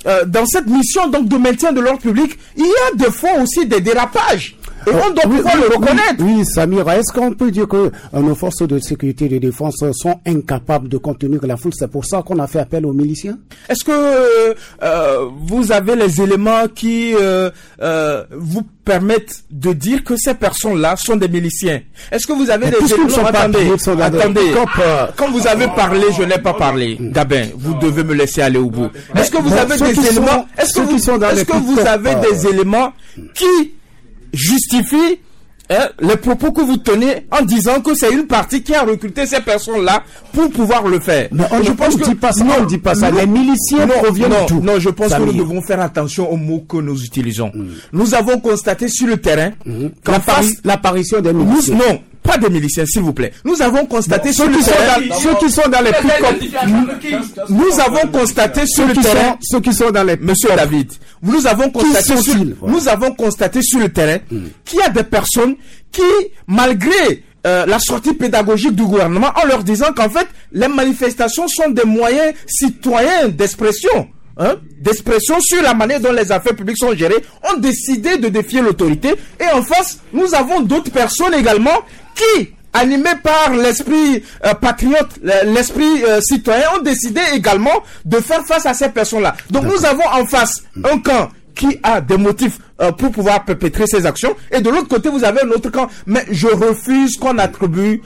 dans cette mission donc de maintien de l'ordre public, il y a des fois aussi des dérapages. Et on doit pouvoir le reconnaître. Oui, Samira, est-ce qu'on peut dire que nos forces de sécurité et de défense sont incapables de contenir la foule? C'est pour ça qu'on a fait appel aux miliciens? Est-ce que vous avez les éléments qui vous permettent de dire que ces personnes-là sont des miliciens? Est-ce que vous avez des éléments? Attendez. Quand vous avez parlé, je n'ai pas parlé. Gabin, vous devez me laisser aller au bout. Est-ce que vous avez des éléments? Est-ce que vous avez des éléments qui justifie les propos que vous tenez en disant que c'est une partie qui a recruté ces personnes-là pour pouvoir le faire? Mais on ne dit pas ça. Les miliciens proviennent d'où? Non, je pense que nous devons faire attention aux mots que nous utilisons. Nous avons constaté sur le terrain l'apparition des miliciens. Non, pas des miliciens, s'il vous plaît. Nous avons constaté sur le terrain ceux qui sont dans les pick-up. Nous avons constaté sur le terrain ceux qui sont dans les Monsieur David, nous avons constaté sur le terrain qu'il y a des personnes qui, malgré la sortie pédagogique du gouvernement, en leur disant qu'en fait les manifestations sont des moyens citoyens d'expression, d'expression sur la manière dont les affaires publiques sont gérées, ont décidé de défier l'autorité. Et en face, nous avons d'autres personnes également qui, animés par l'esprit patriote, l'esprit citoyen, ont décidé également de faire face à ces personnes-là. Donc nous avons en face un camp qui a des motifs pour pouvoir perpétrer ces actions, et de l'autre côté vous avez un autre camp. Mais je refuse qu'on attribue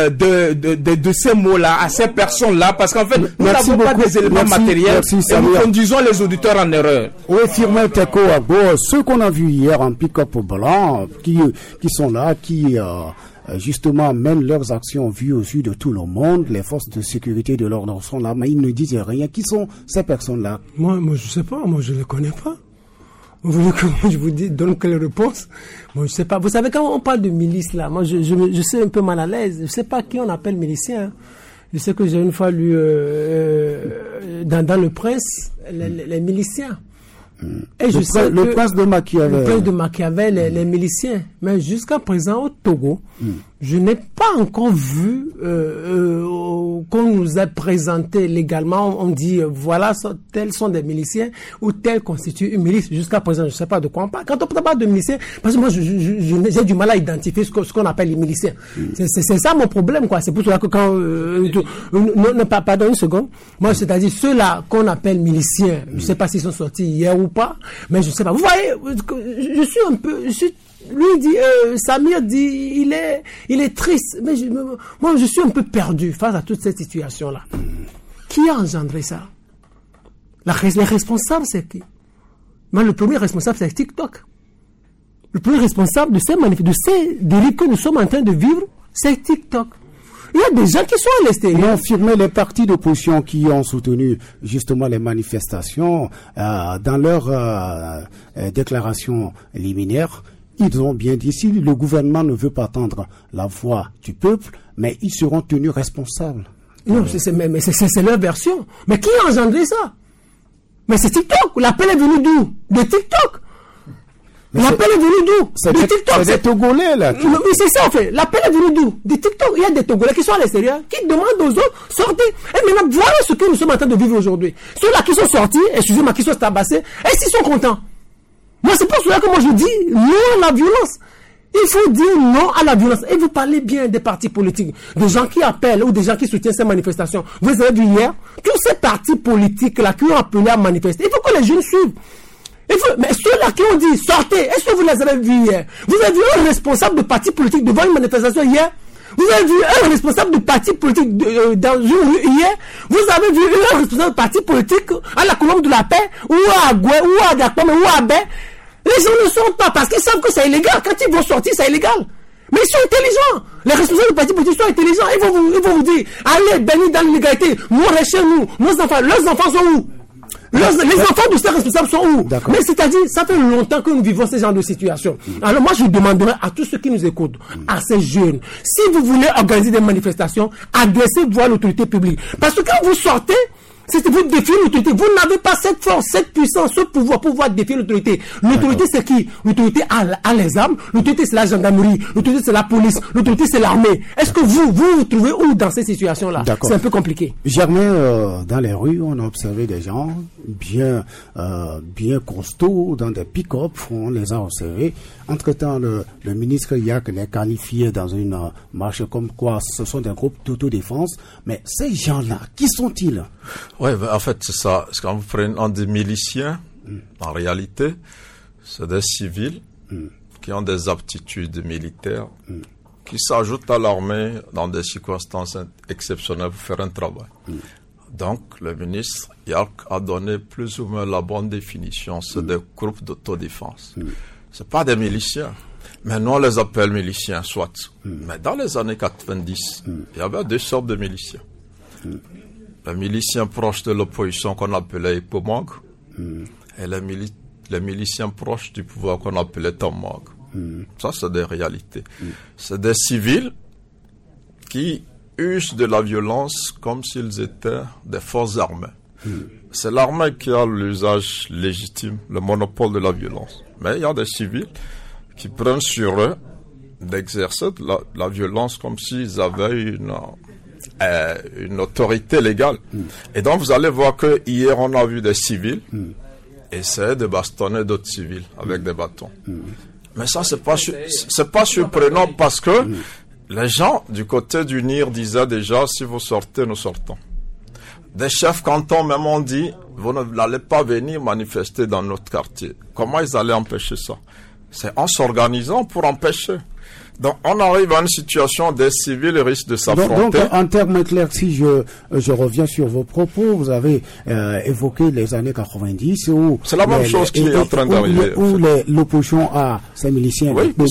de ces mots-là à ces personnes-là, parce qu'en fait nous n'avons pas des éléments matériels et nous conduisons les auditeurs en erreur. Oui, Firmin Teko Agbo, ceux qu'on a vus hier en pick-up blanc, qui sont là, qui justement mènent leurs actions vues aux yeux de tout le monde, les forces de sécurité de l'ordre sont là, mais ils ne disent rien. Qui sont ces personnes-là? Moi je sais pas, moi je les connais pas. Vous voulez que je vous donne quelle réponse? Moi, je sais pas. Vous savez, quand on parle de milice, là, moi, je suis un peu mal à l'aise. Je sais pas qui on appelle milicien. Je sais que j'ai une fois lu, dans Le Prince, les miliciens. Et je sais le prince de Machiavel. Le prince de Machiavel, les miliciens. Mais jusqu'à présent, au Togo, je n'ai pas encore vu qu'on nous a présenté légalement. On dit voilà, tels sont des miliciens ou tels constituent une milice. Jusqu'à présent, je ne sais pas de quoi on parle. Quand on parle de miliciens, parce que moi, j'ai du mal à identifier ce qu'on appelle les miliciens. C'est ça mon problème, quoi. C'est pour cela que quand pardon une seconde. Moi, c'est-à-dire ceux-là qu'on appelle miliciens. Je ne sais pas s'ils sont sortis hier ou pas, mais je ne sais pas. Vous voyez, je suis un peu, lui dit, Samir dit, il est triste, mais moi je suis un peu perdu face à toute cette situation-là. Qui a engendré ça? Les responsables, c'est qui? Moi, le premier responsable, c'est TikTok. Le premier responsable de ces délits que nous sommes en train de vivre, c'est TikTok. Il y a des gens qui sont à l'extérieur. Ils ont firmé les partis d'opposition qui ont soutenu justement les manifestations dans leur déclaration liminaire. Ils ont bien dit, si le gouvernement ne veut pas entendre la voix du peuple, mais ils seront tenus responsables. Non, c'est leur version. Mais qui a engendré ça? Mais c'est TikTok. L'appel est venu d'où? De TikTok. L'appel est venu d'où? De TikTok. C'est des Togolais, là. Oui, c'est ça, en fait. L'appel est venu d'où? De TikTok. Il y a des Togolais qui sont à l'extérieur, qui demandent aux autres, sortez. Et maintenant, voilà ce que nous sommes en train de vivre aujourd'hui. Ceux-là qui sont sortis, excusez-moi, qui sont tabassés, est-ce qu'ils sont contents? Moi, c'est pour cela que moi je dis non à la violence. Il faut dire non à la violence. Et vous parlez bien des partis politiques, des gens qui appellent ou des gens qui soutiennent ces manifestations. Vous avez vu hier, tous ces partis politiques-là qui ont appelé à manifester, il faut que les jeunes suivent. Mais ceux-là qui ont dit sortez, est-ce que vous les avez vus hier? Vous avez vu un responsable de parti politique devant une manifestation hier? Vous avez vu un responsable de parti politique dans une rue hier? Vous avez vu un responsable de parti politique à la Colombe de la Paix, ou à Goué, ou à Dakpam, ou à Bain? Les gens ne sortent pas parce qu'ils savent que c'est illégal. Quand ils vont sortir, c'est illégal. Mais ils sont intelligents. Les responsables du parti politique sont intelligents. Ils vont vous dire, allez, bénis dans l'illégalité. Mourez chez nous. Leurs enfants sont où? Les enfants de ces responsables sont où? Mais c'est-à-dire, ça fait longtemps que nous vivons ce genre de situation. Alors moi, je demanderai à tous ceux qui nous écoutent, à ces jeunes, si vous voulez organiser des manifestations, adressez-vous à l'autorité publique. Parce que quand vous sortez, c'est vous défier l'autorité. Vous n'avez pas cette force, cette puissance, ce pouvoir pour pouvoir défier l'autorité. L'autorité, c'est qui? L'autorité a les armes. L'autorité, c'est la gendarmerie. L'autorité, c'est la police. L'autorité, c'est l'armée. Est-ce que vous trouvez où dans ces situations-là? C'est un peu compliqué. Germain, dans les rues, on a observé des gens bien costauds dans des pick-up, on les a observés. Entre-temps, le ministre Yak les qualifiait dans une marche comme quoi ce sont des groupes d'autodéfense. Mais ces gens-là, qui sont-ils? Oui, en fait, c'est ça. Quand vous prenez des miliciens, en réalité, c'est des civils qui ont des aptitudes militaires qui s'ajoutent à l'armée dans des circonstances exceptionnelles pour faire un travail. Donc, le ministre Yak a donné plus ou moins la bonne définition. C'est des groupes d'autodéfense. C'est pas des miliciens. Mais nous, on les appelle miliciens, soit. Mais dans les années 90, il y avait deux sortes de miliciens. Les miliciens proches de l'opposition qu'on appelait Ipomog et les miliciens proches du pouvoir qu'on appelait Tomog. Ça, c'est des réalités. C'est des civils qui usent de la violence comme s'ils étaient des forces armées. C'est l'armée qui a l'usage légitime, le monopole de la violence. Mais il y a des civils qui prennent sur eux d'exercer la violence comme s'ils avaient une autorité légale. Et donc vous allez voir que hier on a vu des civils essayer de bastonner d'autres civils avec des bâtons. Mais ça c'est pas surprenant parce que les gens du côté du NIR disaient déjà si vous sortez, nous sortons. Des chefs cantons même ont dit vous n'allez pas venir manifester dans notre quartier. Comment ils allaient empêcher ça? C'est en s'organisant pour empêcher. Donc, on arrive à une situation des civils risquent de s'affronter. Donc, en termes clairs, si je reviens sur vos propos, vous avez évoqué les années 90 où c'est la même chose qui est en train d'arriver. Où l'opposition a ses miliciens et puis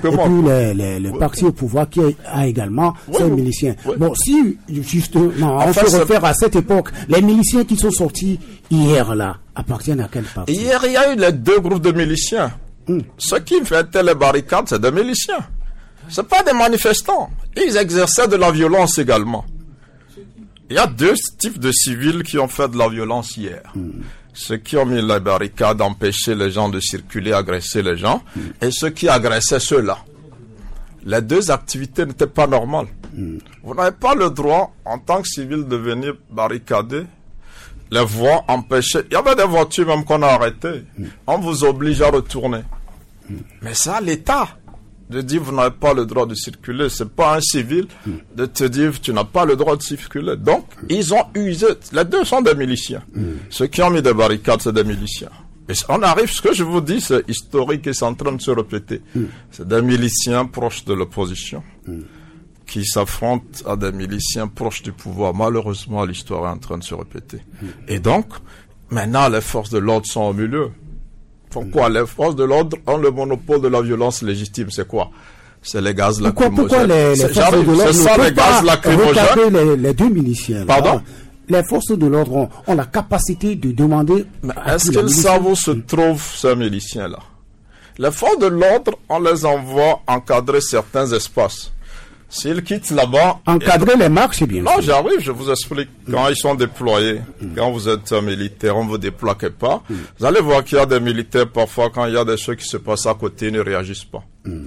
le parti au pouvoir qui a également ses miliciens. Bon, si justement on se réfère à cette époque, les miliciens qui sont sortis hier là appartiennent à quel parti? Hier, il y a eu les deux groupes de miliciens. Ceux qui fêtaient les barricades, c'est des miliciens. C'est pas des manifestants. Ils exerçaient de la violence également. Il y a deux types de civils qui ont fait de la violence hier. Ceux qui ont mis les barricades, empêché les gens de circuler, agresser les gens, et ceux qui agressaient ceux-là. Les deux activités n'étaient pas normales. Vous n'avez pas le droit, en tant que civil, de venir barricader les voies, empêcher. Il y avait des voitures même qu'on a arrêtées. On vous oblige à retourner. Mais ça, l'État de dire vous n'avez pas le droit de circuler, c'est pas un civil de te dire tu n'as pas le droit de circuler. Donc, ils ont usé. Les deux sont des miliciens. Ceux qui ont mis des barricades, c'est des miliciens. Et on arrive, ce que je vous dis, c'est historique et c'est en train de se répéter. C'est des miliciens proches de l'opposition qui s'affrontent à des miliciens proches du pouvoir. Malheureusement, l'histoire est en train de se répéter. Et donc, maintenant, les forces de l'ordre sont au milieu. Pourquoi? Les forces de l'ordre ont le monopole de la violence légitime. C'est quoi? C'est les gaz lacrymogènes. Pourquoi les forces de l'ordre ne peuvent pas recaper les deux miliciens? Pardon? Les forces de l'ordre ont la capacité de demander... Mais est-ce qu'ils savent où se trouvent ces miliciens-là? Les forces de l'ordre, on les envoie encadrer certains espaces. S'ils quittent là-bas... Encadrer les marches, c'est bien. Non, j'arrive, je vous explique. Quand ils sont déployés, quand vous êtes un militaire, on ne vous déploie pas. Vous allez voir qu'il y a des militaires, parfois, quand il y a des choses qui se passent à côté, ils ne réagissent pas.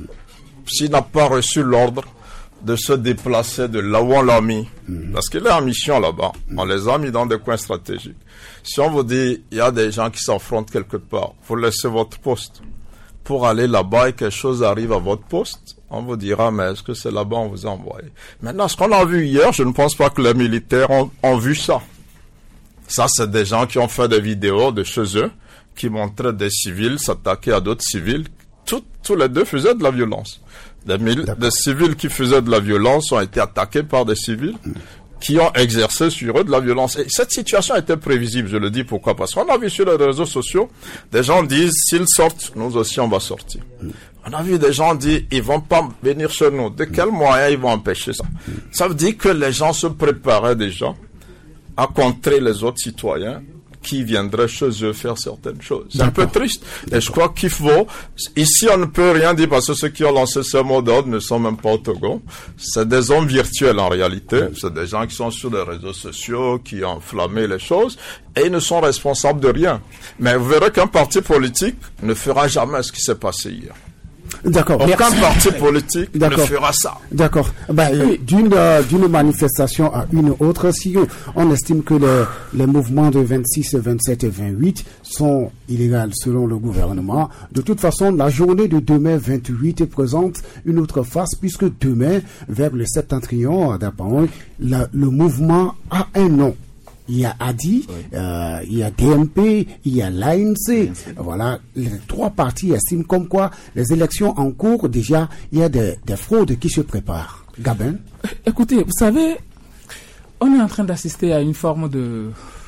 S'il n'a pas reçu l'ordre de se déplacer de là où on l'a mis, parce qu'il est en mission là-bas, on les a mis dans des coins stratégiques. Si on vous dit, il y a des gens qui s'affrontent quelque part, vous laissez votre poste pour aller là-bas et quelque chose arrive à votre poste, on vous dira, mais est-ce que c'est là-bas on vous a envoyé? Maintenant, ce qu'on a vu hier, je ne pense pas que les militaires ont vu ça. Ça, c'est des gens qui ont fait des vidéos de chez eux, qui montraient des civils s'attaquer à d'autres civils. Tous les deux faisaient de la violence. Des civils qui faisaient de la violence ont été attaqués par des civils qui ont exercé sur eux de la violence. Et cette situation était prévisible, je le dis pourquoi? Parce qu'on a vu sur les réseaux sociaux, des gens disent, s'ils sortent, nous aussi on va sortir. On a vu des gens dire, ils vont pas venir chez nous. De quels moyens ils vont empêcher ça? Ça veut dire que les gens se préparaient déjà à contrer les autres citoyens qui viendraient chez eux faire certaines choses. C'est un peu triste. Et je crois qu'il faut... Ici, on ne peut rien dire parce que ceux qui ont lancé ce mot d'ordre ne sont même pas au Togo. C'est des hommes virtuels en réalité. C'est des gens qui sont sur les réseaux sociaux, qui ont enflammé les choses et ils ne sont responsables de rien. Mais vous verrez qu'un parti politique ne fera jamais ce qui s'est passé hier. D'accord. Aucun parti politique ne fera ça. D'accord. D'une manifestation à une autre, si on estime que les mouvements de 26, 27 et 28 sont illégaux selon le gouvernement, de toute façon, la journée de demain 28 présente une autre face, puisque demain, vers le septentrion d'Apaon, le mouvement a un nom. Il y a ADI, il y a DMP, il y a l'ANC. Voilà, les trois partis estiment comme quoi les élections en cours, déjà, il y a des fraudes qui se préparent. Gabin? Écoutez, vous savez, on est en train d'assister à une forme de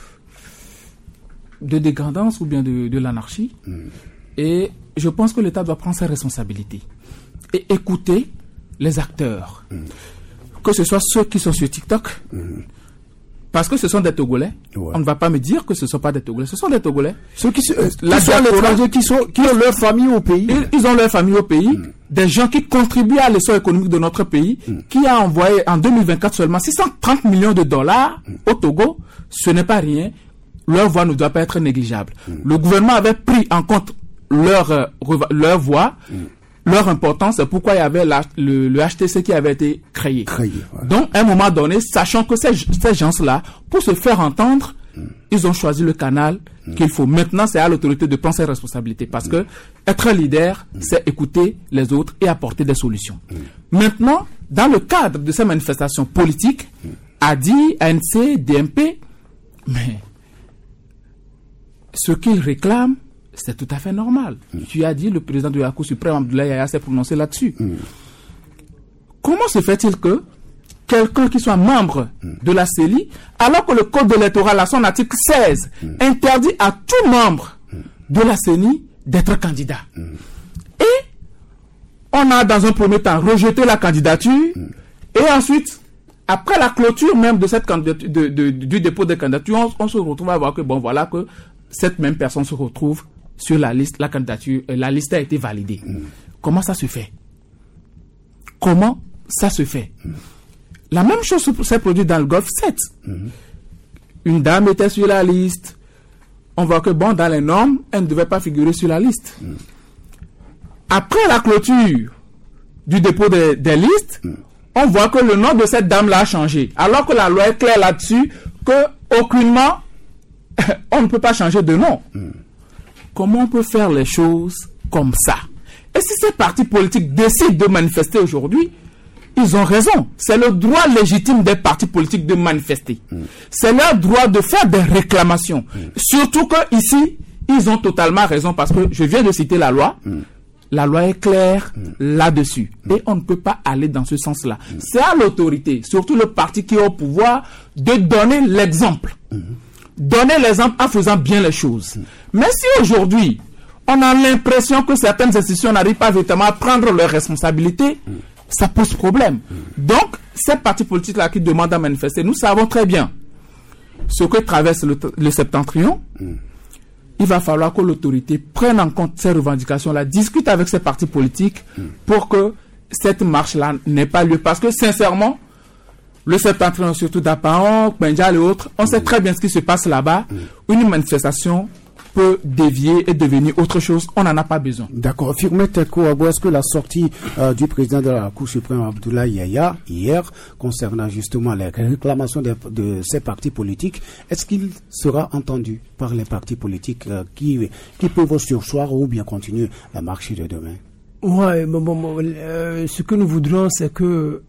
dégradance ou bien de l'anarchie. Et je pense que l'État doit prendre ses responsabilités et écouter les acteurs. Que ce soit ceux qui sont sur TikTok, parce que ce sont des Togolais. On ne va pas me dire que ce ne sont pas des Togolais. Ce sont des Togolais. Ceux qui sont l'étranger, qui ont leur famille au pays. Ils ont leur famille au pays. Des gens qui contribuent à l'essor économique de notre pays, qui a envoyé en 2024 seulement 630 millions de dollars au Togo. Ce n'est pas rien. Leur voix ne doit pas être négligeable. Le gouvernement avait pris en compte leur voix, leur importance, c'est pourquoi il y avait le HTC qui avait été créé. Donc, à un moment donné, sachant que ces gens-là, pour se faire entendre, ils ont choisi le canal qu'il faut. Maintenant, c'est à l'autorité de prendre ses responsabilités, parce que être leader, c'est écouter les autres et apporter des solutions. Maintenant, dans le cadre de ces manifestations politiques, ADI, ANC, DMP, mais ce qu'ils réclament, c'est tout à fait normal. Tu as dit, le président de la Cour suprême, Abdoulaye Yaya, s'est prononcé là-dessus. Comment se fait-il que quelqu'un qui soit membre de la CELI, alors que le code électoral, à son article 16, interdit à tout membre de la CENI d'être candidat. Et on a, dans un premier temps, rejeté la candidature, et ensuite, après la clôture même de cette candidature, du dépôt de candidature, on se retrouve à voir que, bon, voilà que cette même personne se retrouve sur la liste, la candidature, la liste a été validée. Comment ça se fait? Comment ça se fait? La même chose s'est produite dans le Golfe 7. Une dame était sur la liste. On voit que, bon, dans les normes, elle ne devait pas figurer sur la liste. Après la clôture du dépôt des listes, on voit que le nom de cette dame-là a changé. Alors que la loi est claire là-dessus, que aucunement, on ne peut pas changer de nom. Comment on peut faire les choses comme ça? Et si ces partis politiques décident de manifester aujourd'hui, ils ont raison. C'est le droit légitime des partis politiques de manifester. C'est leur droit de faire des réclamations. Surtout que ici, ils ont totalement raison, parce que je viens de citer la loi. La loi est claire là-dessus. Et on ne peut pas aller dans ce sens-là. C'est à l'autorité, surtout le parti qui est au pouvoir, de donner l'exemple. Donner l'exemple en faisant bien les choses. Mais si aujourd'hui, on a l'impression que certaines institutions n'arrivent pas véritablement à prendre leurs responsabilités, ça pose problème. Donc, ces partis politiques-là qui demandent à manifester, nous savons très bien ce que traverse le septentrion. Il va falloir que l'autorité prenne en compte ces revendications-là, discute avec ces partis politiques pour que cette marche-là n'ait pas lieu. Parce que, sincèrement, le septentrion, surtout d'Apaon, Benjal et autres, on sait très bien ce qui se passe là-bas. Une manifestation peut dévier et devenir autre chose. On n'en a pas besoin. D'accord. Firmet Kouabou, est-ce que la sortie du président de la Cour suprême, Abdoulaye Yaya, hier, concernant justement les réclamations de ces partis politiques, est-ce qu'il sera entendu par les partis politiques qui peuvent sursoir ou bien continuer la marche de demain? Ouais, ce que nous voudrons, c'est que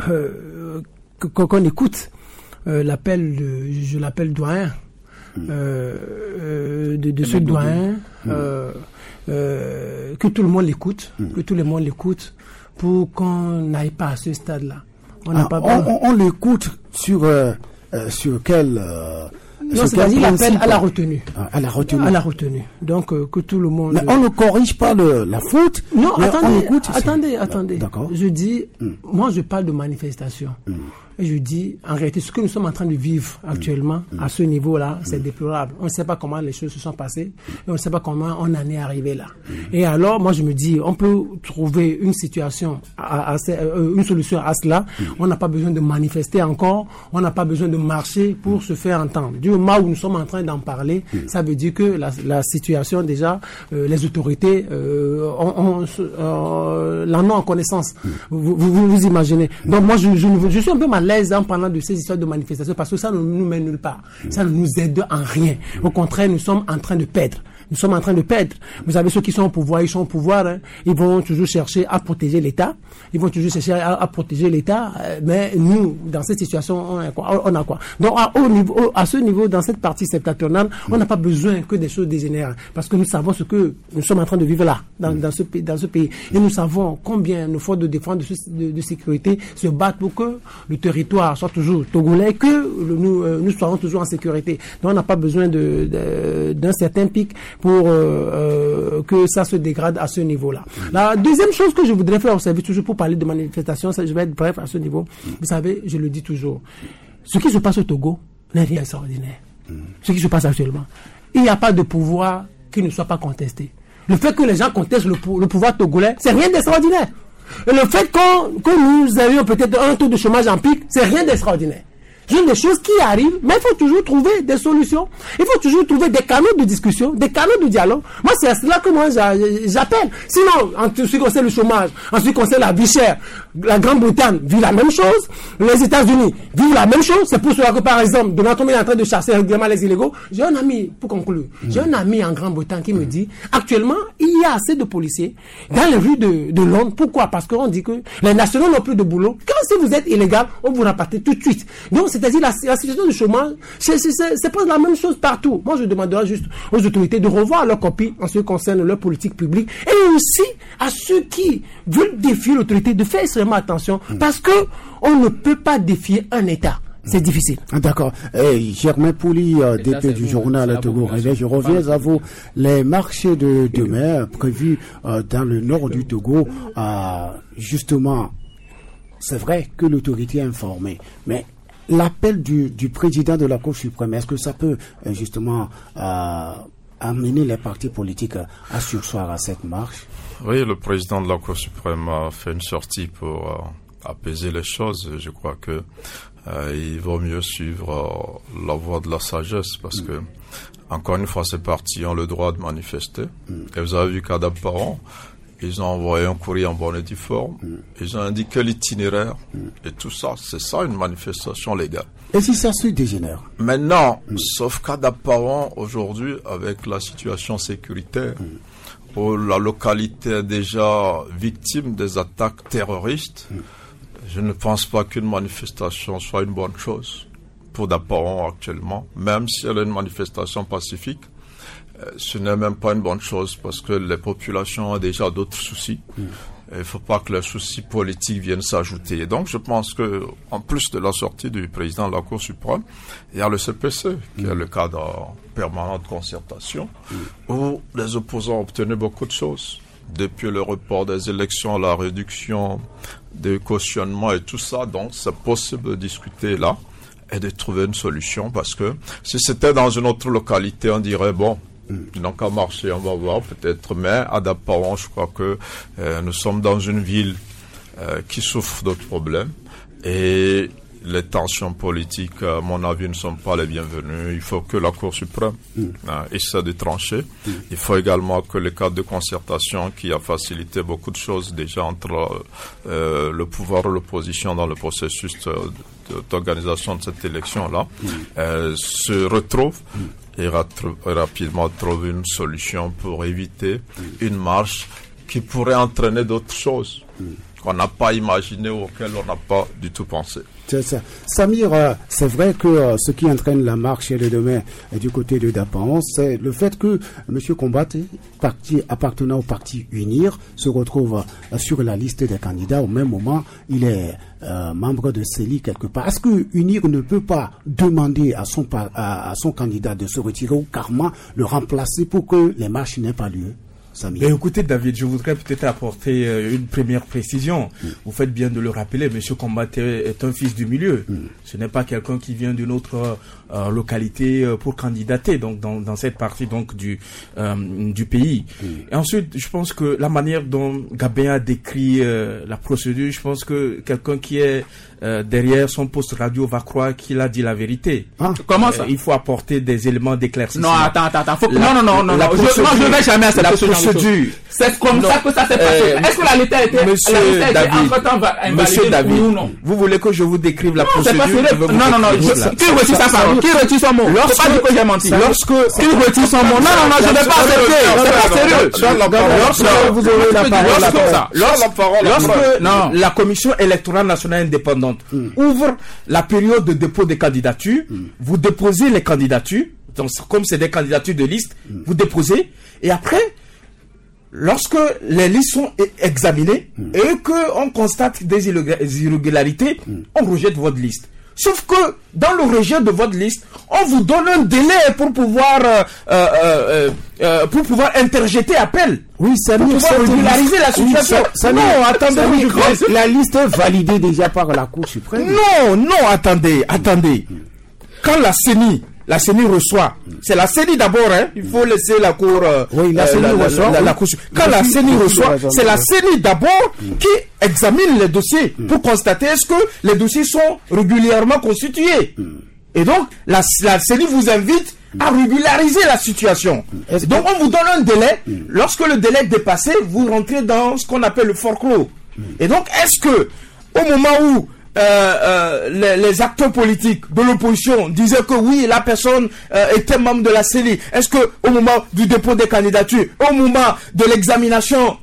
qu'on écoute l'appel, je l'appelle doyen, de ce doyen, que tout le monde l'écoute, pour qu'on n'aille pas à ce stade-là. On l'écoute sur quel... non, c'est-à-dire l'appel à la retenue. À la retenue. À la retenue. Donc, que tout le monde... Mais on ne corrige pas la faute. Non, attendez. D'accord. Je dis, moi je parle de manifestation. Et je dis, en réalité, ce que nous sommes en train de vivre actuellement, à ce niveau-là, c'est déplorable. On ne sait pas comment les choses se sont passées, et on ne sait pas comment on en est arrivé là. Et alors, moi, je me dis, on peut trouver une situation, une solution à cela. On n'a pas besoin de manifester encore, on n'a pas besoin de marcher pour se faire entendre. Du moment où nous sommes en train d'en parler, ça veut dire que la situation, déjà, les autorités l'en ont en connaissance. Vous imaginez. Donc, moi, je suis un peu mal en parlant de ces histoires de manifestations parce que ça ne nous mène nulle part. Ça ne nous aide en rien. Au contraire, nous sommes en train de perdre. Nous sommes en train de perdre. Vous savez, ceux qui sont au pouvoir, ils sont au pouvoir. Hein. Ils vont toujours chercher à protéger l'État. Ils vont toujours chercher à protéger l'État. Mais nous, dans cette situation, on a quoi? Donc, à ce niveau, dans cette partie septentrionale, on n'a pas besoin que des choses dégénèrent. Parce que nous savons ce que nous sommes en train de vivre là, dans ce pays. Et nous savons combien nos forces de défense, de sécurité se battent pour que le territoire soit toujours togolais, que nous soyons toujours en sécurité. Donc, on n'a pas besoin d'un certain pic pour que ça se dégrade à ce niveau-là. La deuxième chose que je voudrais faire observer, toujours pour parler de manifestation, je vais être bref à ce niveau. Vous savez, je le dis toujours, ce qui se passe au Togo n'est rien d'extraordinaire. Ce qui se passe actuellement, il n'y a pas de pouvoir qui ne soit pas contesté. Le fait que les gens contestent le pouvoir togolais, c'est rien d'extraordinaire. Et le fait que nous ayons peut-être un taux de chômage en pic, c'est rien d'extraordinaire. Ce sont des choses qui arrivent, mais il faut toujours trouver des solutions. Il faut toujours trouver des canaux de discussion, des canaux de dialogue. Moi, c'est à cela que moi j'appelle. Sinon, en ce qui concerne le chômage, en ce qui concerne la vie chère, la Grande-Bretagne vit la même chose, les États-Unis vivent la même chose. C'est pour cela que, par exemple, Donald Trump est en train de chasser régulièrement les illégaux. J'ai un ami, pour conclure, j'ai un ami en Grande-Bretagne qui me dit, actuellement, il y a assez de policiers dans les rues de Londres. Pourquoi? Parce qu'on dit que les nationaux n'ont plus de boulot. Quand si vous êtes illégal, on vous rapatrie tout de suite. Donc, c'est-à-dire la situation du chômage, c'est pas la même chose partout. Moi, je demanderais juste aux autorités de revoir leur copie en ce qui concerne leur politique publique et aussi à ceux qui veulent défier l'autorité de faire extrêmement attention parce que on ne peut pas défier un État. C'est difficile. D'accord. Germain Pouli, DP du journal Togo Réveil, je reviens à vous. Les marchés de demain prévus dans le nord du Togo, justement, c'est vrai que l'autorité est informée, mais l'appel du président de la Cour suprême, est-ce que ça peut justement amener les partis politiques à surseoir à cette marche? Oui, le président de la Cour suprême a fait une sortie pour apaiser les choses. Je crois que il vaut mieux suivre la voie de la sagesse parce que, encore une fois, ces partis ont le droit de manifester. Et vous avez vu qu'à Daparan, ils ont envoyé un courrier en bonne et due forme. Ils ont indiqué l'itinéraire. Et tout ça, c'est ça une manifestation légale. Et si ça se dégénère? Maintenant, sauf qu'à Daparan, aujourd'hui, avec la situation sécuritaire, où la localité est déjà victime des attaques terroristes, je ne pense pas qu'une manifestation soit une bonne chose pour Daparan actuellement, même si elle est une manifestation pacifique. Ce n'est même pas une bonne chose parce que les populations ont déjà d'autres soucis. Il ne faut pas que les soucis politiques viennent s'ajouter. Et donc, je pense que, en plus de la sortie du président de la Cour suprême, il y a le CPC, qui est le cadre permanent de concertation, où les opposants ont obtenu beaucoup de choses. Depuis le report des élections, la réduction des cautionnements et tout ça. Donc, c'est possible de discuter là et de trouver une solution parce que si c'était dans une autre localité, on dirait, bon, ils n'ont qu'à marcher, on va voir peut-être, mais à Daparan, je crois que nous sommes dans une ville qui souffre d'autres problèmes et les tensions politiques, à mon avis, ne sont pas les bienvenues. Il faut que la Cour suprême essaie de trancher. Il faut également que le cadre de concertation qui a facilité beaucoup de choses déjà entre le pouvoir et l'opposition dans le processus d'organisation de cette élection-là se retrouve et rapidement trouver une solution pour éviter une marche qui pourrait entraîner d'autres choses qu'on n'a pas imaginées ou auxquelles on n'a pas du tout pensé. C'est ça. Samir, c'est vrai que ce qui entraîne la marche de demain du côté de Daparan, c'est le fait que M. Combaté, parti appartenant au parti UNIR, se retrouve sur la liste des candidats. Au même moment, il est membre de CELI quelque part. Est-ce que UNIR ne peut pas demander à son candidat de se retirer ou carrément le remplacer pour que les marches n'aient pas lieu? Samir. Écoutez, David, je voudrais peut-être apporter une première précision. Vous faites bien de le rappeler, M. Combaté est un fils du milieu. Ce n'est pas quelqu'un qui vient d'une autre localité pour candidater donc dans cette partie donc du pays. Et ensuite, je pense que la manière dont Gabin a décrit la procédure, je pense que quelqu'un qui est derrière son poste radio va croire qu'il a dit la vérité. Comment ça? Il faut apporter des éléments d'éclaircissement. Non, attends. Non. Je ne vais jamais accepter ce procédure. C'est comme ça que ça s'est passé. Est-ce que la liste a été Monsieur David, vous voulez que je vous décrive la procédure? Non. Qui retire sa parole? Qui retire son mot? Faut pas dire que j'ai menti. Qui retire son mot? Non, je ne vais pas accepter. C'est pas sérieux. Lorsque vous aurez la parole, lorsque la Commission électorale nationale indépendante ouvre la période de dépôt des candidatures, vous déposez les candidatures, donc comme c'est des candidatures de liste, vous déposez, et après, lorsque les listes sont examinées et qu'on constate des irrégularités, on rejette votre liste. Sauf que dans le rejet de votre liste, on vous donne un délai pour pouvoir interjeter appel. Oui, ça pour pouvoir régulariser la situation. Non, attendez, la liste est validée déjà par la Cour suprême. Non, attendez. Quand la CENI reçoit, c'est la CENI d'abord, il faut laisser la Cour. La CENI reçoit. Quand la CENI reçoit, c'est la CENI d'abord qui examine les dossiers pour constater est-ce que les dossiers sont régulièrement constitués. Et donc, la CENI vous invite à régulariser la situation. Donc, on vous donne un délai. Lorsque le délai est dépassé, vous rentrez dans ce qu'on appelle le forclos. Et donc, est-ce que, au moment où les acteurs politiques de l'opposition disaient que oui, la personne était membre de la CENI, est-ce que au moment du dépôt des candidatures, au moment de l'examination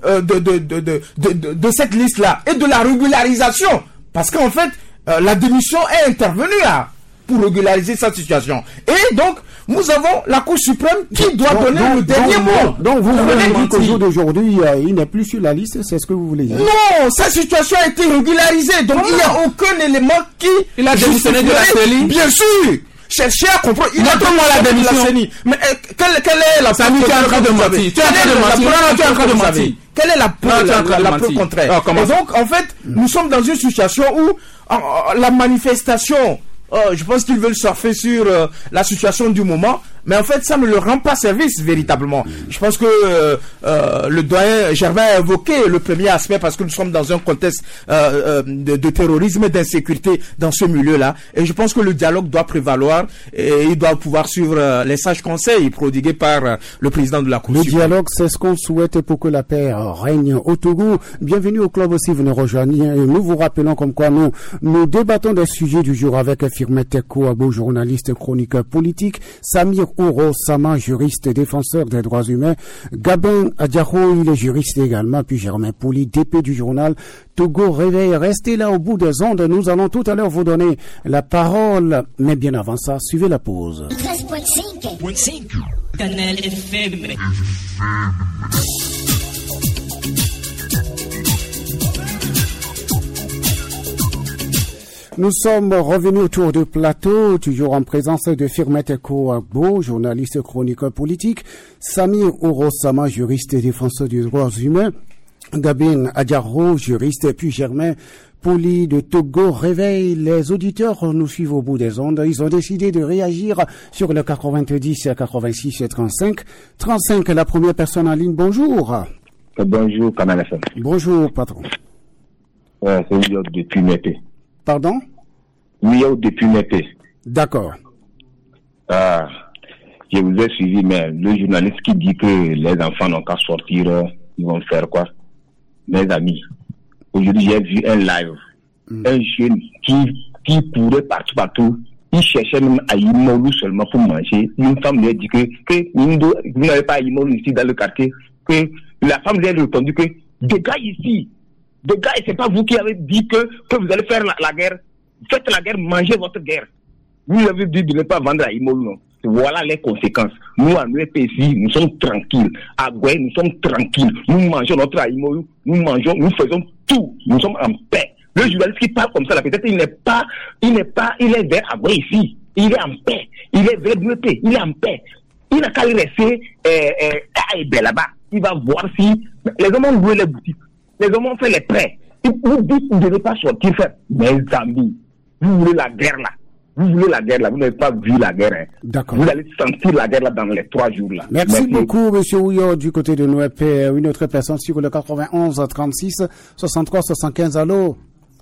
de cette liste-là et de la régularisation, parce qu'en fait, la démission est intervenue pour régulariser cette situation. Et donc, nous avons la Cour suprême qui doit donner le dernier mot. Donc, vous voulez dire qu'au jour d'aujourd'hui, il n'est plus sur la liste, c'est ce que vous voulez dire? Non, sa situation a été régularisée. Donc, il n'y a aucun élément qui... Il a démissionné de la CENI? Bien sûr. Cherchez à comprendre. Il a donné la démission. Mais quelle est la preuve? Tu es en train de mentir. Tu es en train de mentir. Quelle est la preuve contraire? Et donc, en fait, nous sommes dans une situation où la manifestation... je pense qu'ils veulent surfer sur la situation du moment, mais en fait, ça ne leur rend pas service véritablement. Je pense que le doyen Germain a évoqué le premier aspect parce que nous sommes dans un contexte de terrorisme et d'insécurité dans ce milieu-là. Et je pense que le dialogue doit prévaloir et il doit pouvoir suivre les sages conseils prodigués par le président de la Cour suprême. Le dialogue, c'est ce qu'on souhaite pour que la paix règne au Togo. Bienvenue au club aussi, vous nous rejoignez. Nous vous rappelons comme quoi nous débattons des sujets du jour avec Firmet Kouabo, journaliste, chroniqueur politique, Samir Ouro Sama, juriste défenseur des droits humains, Gabin Adjaro, il est juriste également, puis Germain Pouli, DP du journal Togo Réveil. Restez là au bout des ondes, nous allons tout à l'heure vous donner la parole, mais bien avant ça, suivez la pause. 13.5 Canal FM. Nous sommes revenus autour du plateau, toujours en présence de Firmet Kouabo, journaliste chroniqueur politique, Samir Ouro-Sama, juriste et défenseur des droits humains, Gabin Adjaro, juriste, et puis Germain Pouli de Togo Réveil. Les auditeurs nous suivent au bout des ondes. Ils ont décidé de réagir sur le 90 86 et 35. 35, la première personne en ligne. Bonjour. Bonjour, Canal FM. Bonjour, patron. C'est Mio depuis Mépé. Pardon? Mio depuis Mépé. D'accord. Je vous ai suivi, mais le journaliste qui dit que les enfants n'ont qu'à sortir, ils vont faire quoi? Mes amis, aujourd'hui j'ai vu un live, un jeune qui pourrait partir partout. Il cherchait même à Imolou seulement pour manger. Une femme lui a dit que vous n'avez pas Imolou ici dans le quartier. Que la femme lui a répondu que des gars ici, des gars, et c'est pas vous qui avez dit que vous allez faire la guerre. Faites la guerre, mangez votre guerre. Vous avez dit de ne pas vendre à Imolou, non? Voilà les conséquences. Nous, à l'UPC, nous sommes tranquilles. À Goué, nous sommes tranquilles. Nous mangeons notre Aïmolou, nous faisons tout. Nous sommes en paix. Le journaliste qui parle comme ça, là, peut-être il est vers à Goué ici. Il est en paix. Il est vers l'UPC. Il est en paix. Il n'a qu'à rester là-bas. il va voir si les hommes ont loué les boutiques, les hommes ont fait les prêts. Vous dites que vous ne devez pas sortir faire. Mes amis, vous voulez la guerre là. Vous voulez la guerre là, vous n'avez pas vu la guerre. Hein. D'accord. Vous allez sentir la guerre là dans les 3 jours là. Merci beaucoup, monsieur Ouyo, du côté de Nouep. Une autre personne sur le 91 36 63 75. Allô?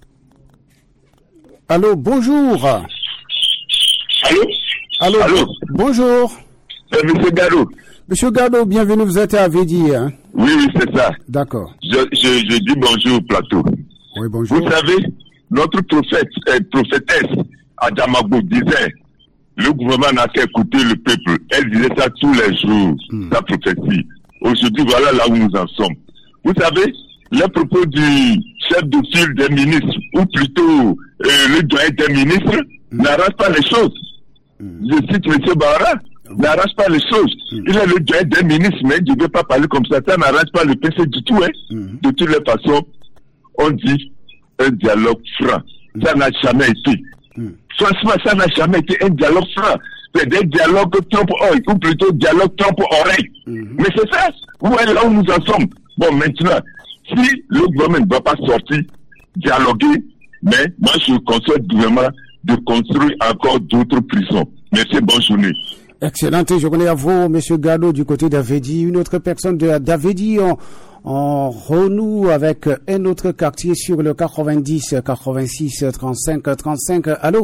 Allô, bonjour. Allô? Allô? Bonjour. Monsieur Gado. Monsieur Gado, bienvenue, vous êtes à Védi, hein? Oui, c'est ça. D'accord. Je dis bonjour au plateau. Oui, bonjour. Vous savez, notre prophétesse Adjamagbo disait, le gouvernement n'a qu'à écouter le peuple. Elle disait ça tous les jours, sa prophétie. Aujourd'hui, voilà là où nous en sommes. Vous savez, les propos du chef de file des ministres, ou plutôt le doyen des ministres, n'arrangent pas les choses. Je cite M. Barra, n'arrange pas les choses. Il est le doyen des ministres, mais il ne veut pas parler comme ça. Ça n'arrange pas le PC du tout. Hein. De toutes les façons, on dit un dialogue franc. Ça n'a jamais été. Franchement, ça n'a jamais été un dialogue franc. C'est des dialogues trompe-oeil, ou plutôt dialogue trompe-oreille. Mais c'est ça. Vous voyez là où nous en sommes. Bon, maintenant, si le gouvernement ne va pas sortir, dialoguer, mais moi je conseille le gouvernement de construire encore d'autres prisons. Merci, bonne journée. Excellente journée à vous, monsieur Gado, du côté d'Avedi. Une autre personne d'Avedi, on renoue avec un autre quartier sur le 90, 86, 35, 35. Allô?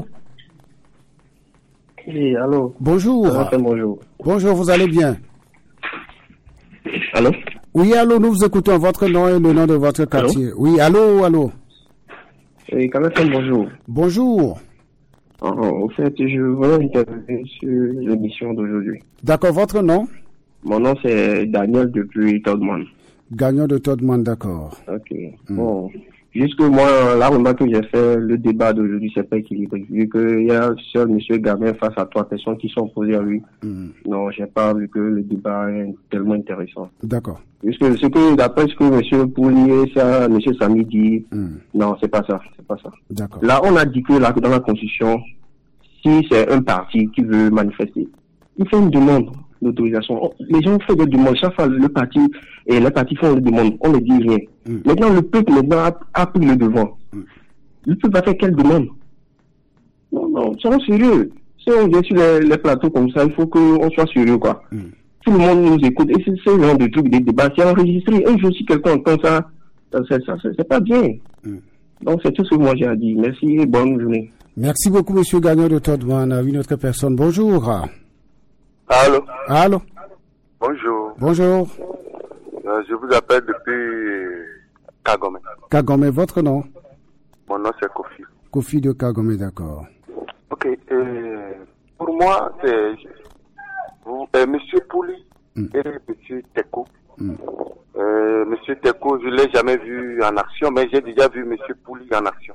Oui, allô. Bonjour. Bonjour. Bonjour, vous allez bien? Allô? Oui, allô, nous vous écoutons votre nom et le nom de votre quartier. Allô? Oui, allô. Oui, bonjour. Bonjour. Au fait, je voulais intervenir sur l'émission d'aujourd'hui. D'accord, votre nom? Mon nom c'est Daniel depuis Todman. Daniel de Todman, d'accord. Ok. Bon, jusque moi, la remarque que j'ai fait, le débat d'aujourd'hui, c'est pas équilibré. Vu qu'il y a seul M. Gamin face à 3 personnes qui sont opposées à lui. Non, j'ai pas vu que le débat est tellement intéressant. D'accord. Parce que d'après ce que M. Poulier, M. Samy dit, non, c'est pas ça. D'accord. Là, on a dit que là, dans la Constitution, si c'est un parti qui veut manifester, il fait une demande d'autorisation. Les gens font des demandes. Chaque fois, les partis font des demandes. On ne dit rien. Maintenant, le peuple a pris le devant. Le peuple va faire quelle demande? Non, soyons sérieux. Si on vient sur les plateaux comme ça, il faut qu'on soit sérieux, quoi. Tout le monde nous écoute. Et c'est ce genre de trucs, des débats, c'est enregistré. Un jour, si quelqu'un entend ça, c'est pas bien. Donc, c'est tout ce que moi j'ai à dire. Merci et bonne journée. Merci beaucoup, monsieur Gagnon de Todman. Une autre personne. Bonjour. Allô. Bonjour. Je vous appelle depuis Kagome. Kagome, votre nom? Mon nom c'est Kofi. Kofi de Kagome, d'accord. Ok. Pour moi, c'est Monsieur Pouli et Monsieur Teko. Monsieur Teko, je l'ai jamais vu en action, mais j'ai déjà vu Monsieur Pouli en action.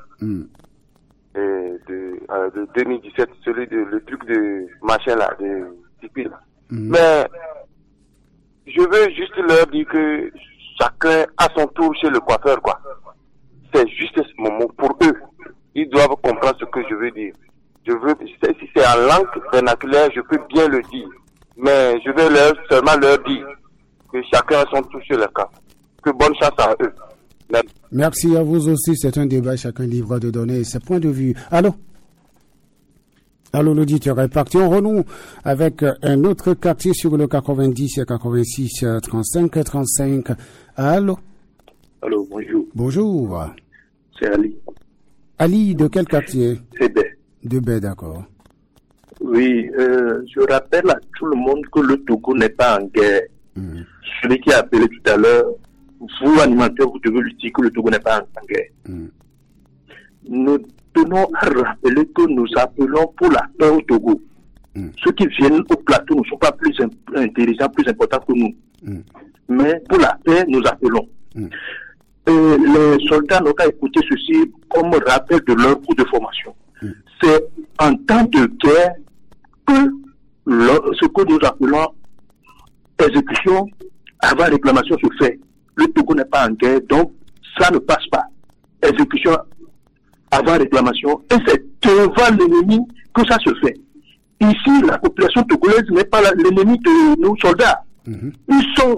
De 2017, le truc de machin là, de Tipeee là. Mais je veux juste leur dire que chacun a son tour chez le coiffeur, quoi. C'est juste ce moment pour eux. Ils doivent comprendre ce que je veux dire. Si c'est en langue vernaculaire, je peux bien le dire. Mais je vais seulement leur dire que chacun a son tour chez le cas. Que bonne chance à eux. Merci à vous aussi. C'est un débat. Chacun libre de donner ses points de vue. Allô, l'auditeur est parti. On renoue avec un autre quartier sur le 90, 86, 35, 35. Allô, bonjour. Bonjour. C'est Ali. Ali, de quel quartier? C'est Bé. De Bé, d'accord. Oui, je rappelle à tout le monde que le Togo n'est pas en guerre. Celui qui a appelé tout à l'heure, vous, animateurs, vous devez lui dire que le Togo n'est pas en guerre. Nous tenons à rappeler que nous appelons pour la paix au Togo. Ceux qui viennent au plateau ne sont pas plus intéressants, plus importants que nous. Mais pour la paix, nous appelons. Les soldats n'ont qu'à écouter ceci comme rappel de leur cours de formation. C'est en temps de guerre que ce que nous appelons exécution avant réclamation se fait. Le Togo n'est pas en guerre, donc ça ne passe pas. Exécution avant réclamation, et c'est devant l'ennemi que ça se fait. Ici, la population togolaise n'est pas l'ennemi de nos soldats. Ils sont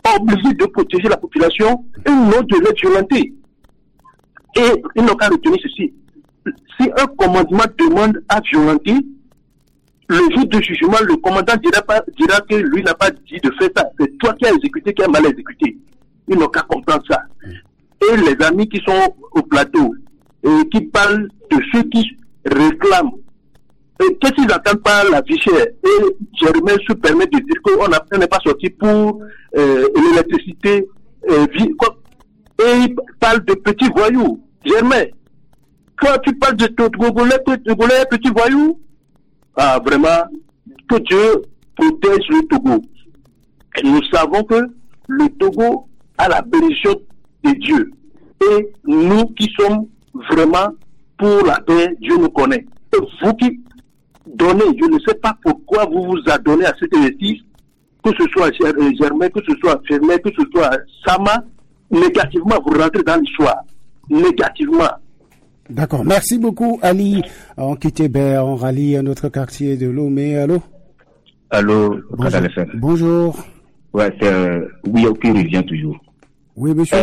obligés de protéger la population et non de les violenter. Et ils n'ont qu'à retenir ceci. Si un commandement demande à violenter, le jour du jugement, le commandant dira que lui n'a pas dit de faire ça. C'est toi qui as exécuté, qui as mal exécuté. Ils n'ont qu'à comprendre ça. Et les amis qui sont au plateau et qui parlent de ceux qui réclament, qu'est-ce qu'ils entendent par la vie chère? Et Germain se permet de dire qu'on n'est pas sorti pour l'électricité. Et il parle de petits voyous. Germain, quand tu parles de Togolais, petits voyous, ah, vraiment, que Dieu protège le Togo. Et nous savons que le Togo a la bénédiction de Dieu. Et nous qui sommes vraiment pour la paix, Dieu nous connaît. Et vous qui donnez, je ne sais pas pourquoi vous vous adonnez à cet exercice, que ce soit Germain, que ce soit Fernet, que ce soit Sama, négativement, vous rentrez dans l'histoire. Négativement. D'accord. Merci beaucoup, Ali. On quitte on rallie à notre quartier de Lomé. Allô? Allô, bonjour. Bonjour. Ouais, c'est William qui revient toujours. Oui, monsieur.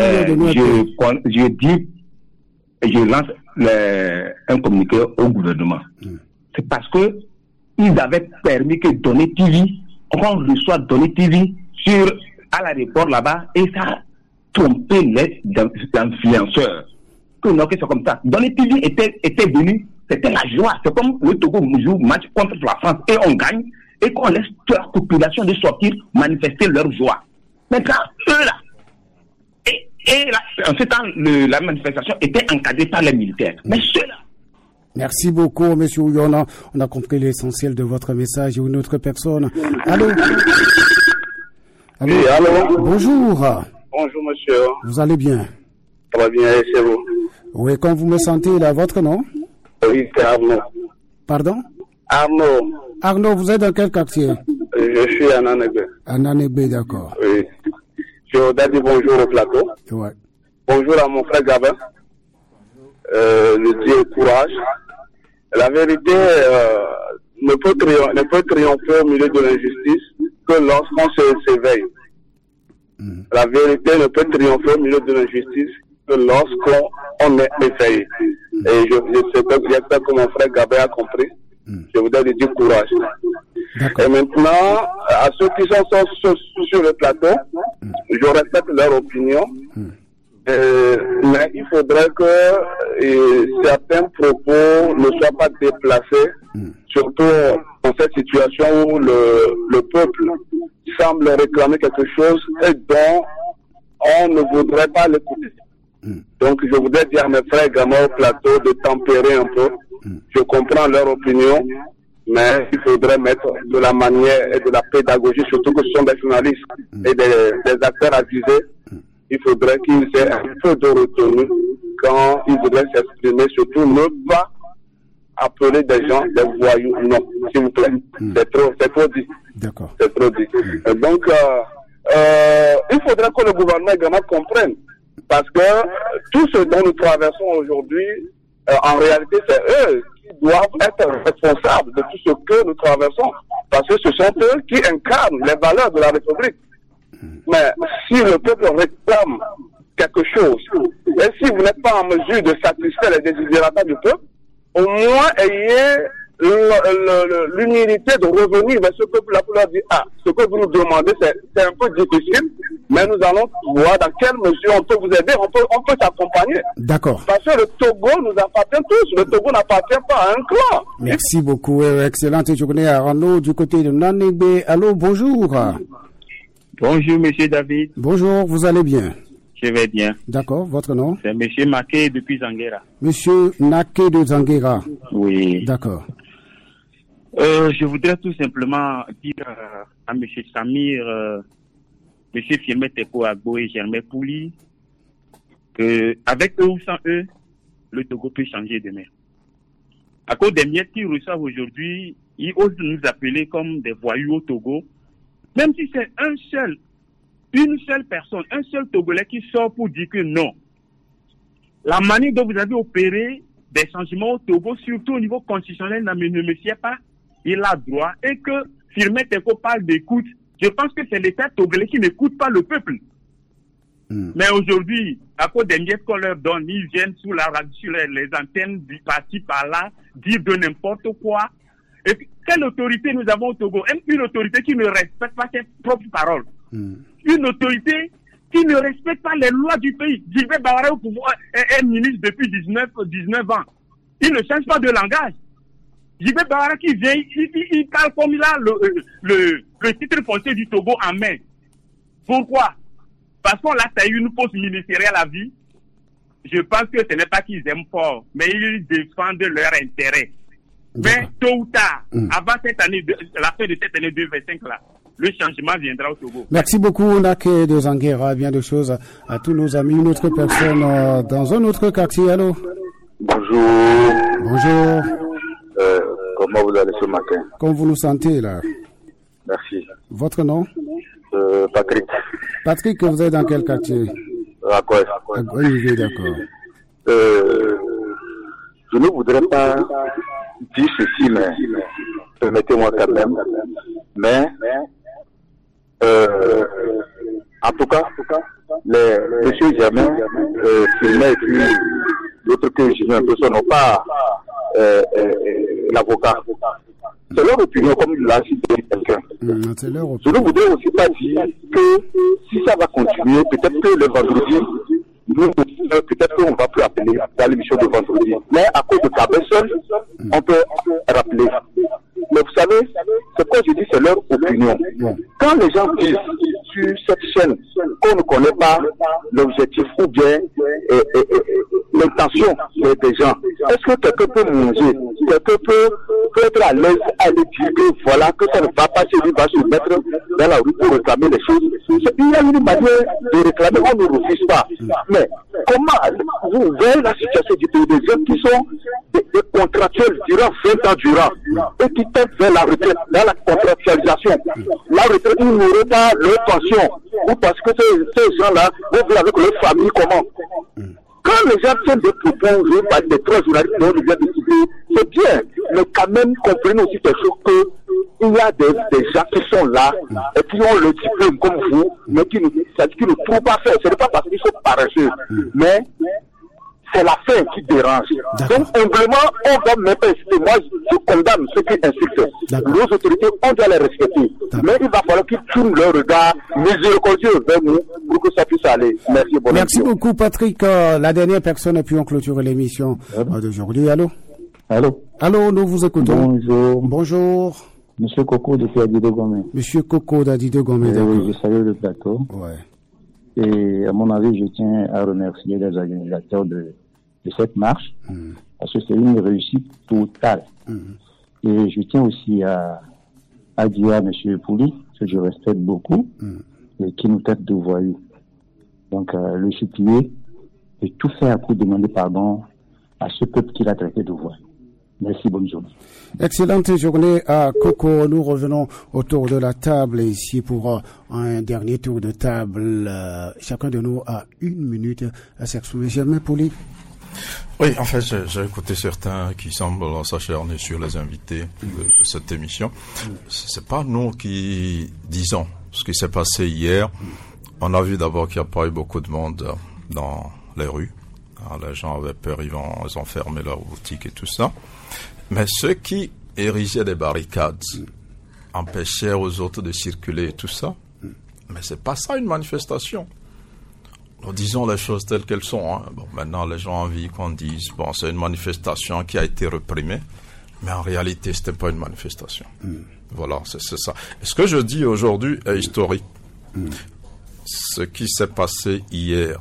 Je lance un communiqué au gouvernement. C'est parce que ils avaient permis que Donné TV, on reçoit Donné TV à l'aéroport là-bas, et ça a trompé les influenceurs. Non, que c'est comme ça. Donné TV était venu, c'était la joie. C'est comme le Togo joue match contre la France et on gagne, et qu'on laisse toute la population de sortir manifester leur joie. Maintenant, eux là, et là, en ce temps, la manifestation était encadrée par les militaires. Mais ceux-là. Merci beaucoup, monsieur Ouyona. On a compris l'essentiel de votre message et une autre personne. Allô? Allô? Oui, allô? Bonjour. Bonjour, monsieur. Vous allez bien? Ça va bien, et c'est vous? Oui, quand vous me sentez là, votre nom? Oui, c'est Arnaud. Pardon? Arnaud. Arnaud, vous êtes dans quel quartier? Je suis à Nanébé. À Nanébé, d'accord. Oui. Je voudrais dire bonjour au plateau. Ouais. Bonjour à mon frère Gabin. Le Dieu courage. La vérité ne peut triompher au milieu de l'injustice que lorsqu'on s'éveille. La vérité ne peut triompher au milieu de l'injustice que lorsqu'on est éveillé. Et j'espère que mon frère Gabin a compris. Je voudrais lui dire courage. Et maintenant, à ceux qui sont sur le plateau, je respecte leur opinion. Mais il faudrait que certains propos ne soient pas déplacés, surtout dans cette situation où le peuple semble réclamer quelque chose et dont on ne voudrait pas l'écouter. Donc je voudrais dire à mes frères également au plateau de tempérer un peu. Je comprends leur opinion, mais il faudrait mettre de la manière et de la pédagogie, surtout que ce sont des journalistes et des acteurs avisés. Il faudrait qu'ils aient un peu de retenue quand ils voudraient s'exprimer, surtout ne pas appeler des gens des voyous. Non, s'il vous plaît. C'est trop dit. D'accord. C'est trop dit. Donc, il faudrait que le gouvernement également comprenne. Parce que tout ce dont nous traversons aujourd'hui, en réalité, c'est eux qui doivent être responsables de tout ce que nous traversons. Parce que ce sont eux qui incarnent les valeurs de la République. Mais si le peuple réclame quelque chose, et si vous n'êtes pas en mesure de satisfaire les désirata du peuple, au moins ayez l'humilité de revenir vers ce peuple-là pour leur dire, ce que vous nous demandez, c'est un peu difficile, mais nous allons voir dans quelle mesure on peut vous aider, on peut s'accompagner. D'accord. Parce que le Togo nous appartient tous, le Togo n'appartient pas à un clan. Merci beaucoup, excellente journée à Arnaud du côté de Nanébé. Allô, bonjour. Bonjour, monsieur David. Bonjour, vous allez bien? Je vais bien. D'accord, votre nom? C'est monsieur Maké depuis Zanguera. Monsieur Naké de Zanguera. Oui. D'accord. Je voudrais tout simplement dire à monsieur Samir, monsieur Firmet Teko Agbo et Germain Pouli, que avec eux ou sans eux, le Togo peut changer demain. À cause des miettes qu'ils reçoivent aujourd'hui, ils osent nous appeler comme des voyous au Togo. Même si c'est une seule personne, un seul Togolais qui sort pour dire que non. La manière dont vous avez opéré des changements au Togo, surtout au niveau constitutionnel, ne me sied pas. Il a droit. Et que Firmet Teko parle d'écoute, Je pense que c'est l'État togolais qui n'écoute pas le peuple. Mais aujourd'hui, à cause des miettes qu'on leur donne, ils viennent sur les antennes du parti par là, dire de n'importe quoi. Et puis, quelle autorité nous avons au Togo? Une autorité qui ne respecte pas ses propres paroles. Une autorité qui ne respecte pas les lois du pays. Djibril Bawara au pouvoir est ministre depuis 19 ans. Il ne change pas de langage. Djibril Bawara qui vient, il parle comme il a le titre foncier du Togo en main. Pourquoi? Parce qu'on l'a taillé une poste ministérielle à vie. Je pense que ce n'est pas qu'ils aiment fort, mais ils défendent leur intérêt. Mais tôt ou tard, avant cette année, la fin de cette année 2025 là, le changement viendra au Togo. Merci beaucoup, Nake de Zanguera. Bien de choses à tous nos amis. Une autre personne dans un autre quartier. Allô? Bonjour. Bonjour. Comment vous allez ce matin? Comment vous nous sentez là? Merci. Votre nom? Patrick. Patrick, vous êtes dans quel quartier? À quoi? Olivier, d'accord. Je ne voudrais pas dire ceci, mais permettez-moi quand même. Mais, en tout cas, monsieur Germain, Filmet et puis l'autre que je viens un peu son nom, pas l'avocat. C'est leur opinion, comme l'a cité quelqu'un. Je ne voudrais aussi pas dire que si ça va continuer, peut-être que le vendredi, peut-être qu'on ne va plus appeler dans l'émission de vendredi. Mais à cause de Cabesson, on peut rappeler. Mais vous savez, c'est quoi je dis, c'est leur opinion. Quand les gens disent sur cette chaîne qu'on ne connaît pas l'objectif ou bien l'intention des gens, est-ce que quelqu'un peut manger? Quelqu'un peut être à l'aise à lui dire que voilà, que ça ne va pas, celui va se mettre dans la rue pour réclamer les choses. Il y a une manière de réclamer, on ne refuse pas. Mais comment vous voyez la situation du pays, des gens qui sont des contractuels durant 20 ans durant et qui tendent vers la retraite, dans la contractualisation. La retraite, ils n'auront pas leur pension. Ou parce que ces gens-là vont vivre avec leur famille comment? Quand les gens tiennent des propos, des trois journalistes dont ils viennent de citer, c'est bien, mais quand même comprenez aussi quelque chose que il y a des gens qui sont là et qui ont le diplôme comme vous, mais qui ne trouvent pas faire. Ce n'est pas parce qu'ils sont paresseux, mais c'est la fin qui dérange. Donc, humblement, on doit même pas inciter. Moi, je condamne ceux qui insultent. Nos autorités, on doit les respecter. Mais il va falloir qu'ils tournent leur regard miséricordieux vers nous pour que ça puisse aller. Merci. Merci beaucoup, Patrick. La dernière personne, et puis on clôture l'émission d'aujourd'hui. Allô? Allô, nous vous écoutons. Bonjour. Monsieur Coco de Adido Gomé. Monsieur Coco d'Adido Gomé, d'accord. Oui, je salue le plateau. Ouais. Et à mon avis, je tiens à remercier les organisateurs de cette marche, parce que c'est une réussite totale. Et je tiens aussi à dire à monsieur Pouli, que je respecte beaucoup, et qui nous traite de voyous. Donc, le supplier et tout faire pour demander pardon à ce peuple qui l'a traité de voyous. Merci, bonne journée. Excellente journée à Coco. Nous revenons autour de la table ici pour un dernier tour de table. Chacun de nous a 1 minute à s'exprimer. Jamais Pouli. Oui, en fait, j'ai écouté certains qui semblent s'acharner sur les invités de cette émission. C'est pas nous qui disons ce qui s'est passé hier. On a vu d'abord qu'il n'y a pas eu beaucoup de monde dans les rues. Alors, les gens avaient peur, ils ont fermé leurs boutiques et tout ça. Mais ceux qui érigeaient des barricades, empêchaient aux autres de circuler et tout ça, mais c'est pas ça une manifestation. Nous disons les choses telles qu'elles sont. Hein. Bon, maintenant, les gens ont envie qu'on dise, bon, c'est une manifestation qui a été réprimée, mais en réalité, c'était pas une manifestation. Voilà, c'est ça. Et ce que je dis aujourd'hui est historique. Ce qui s'est passé hier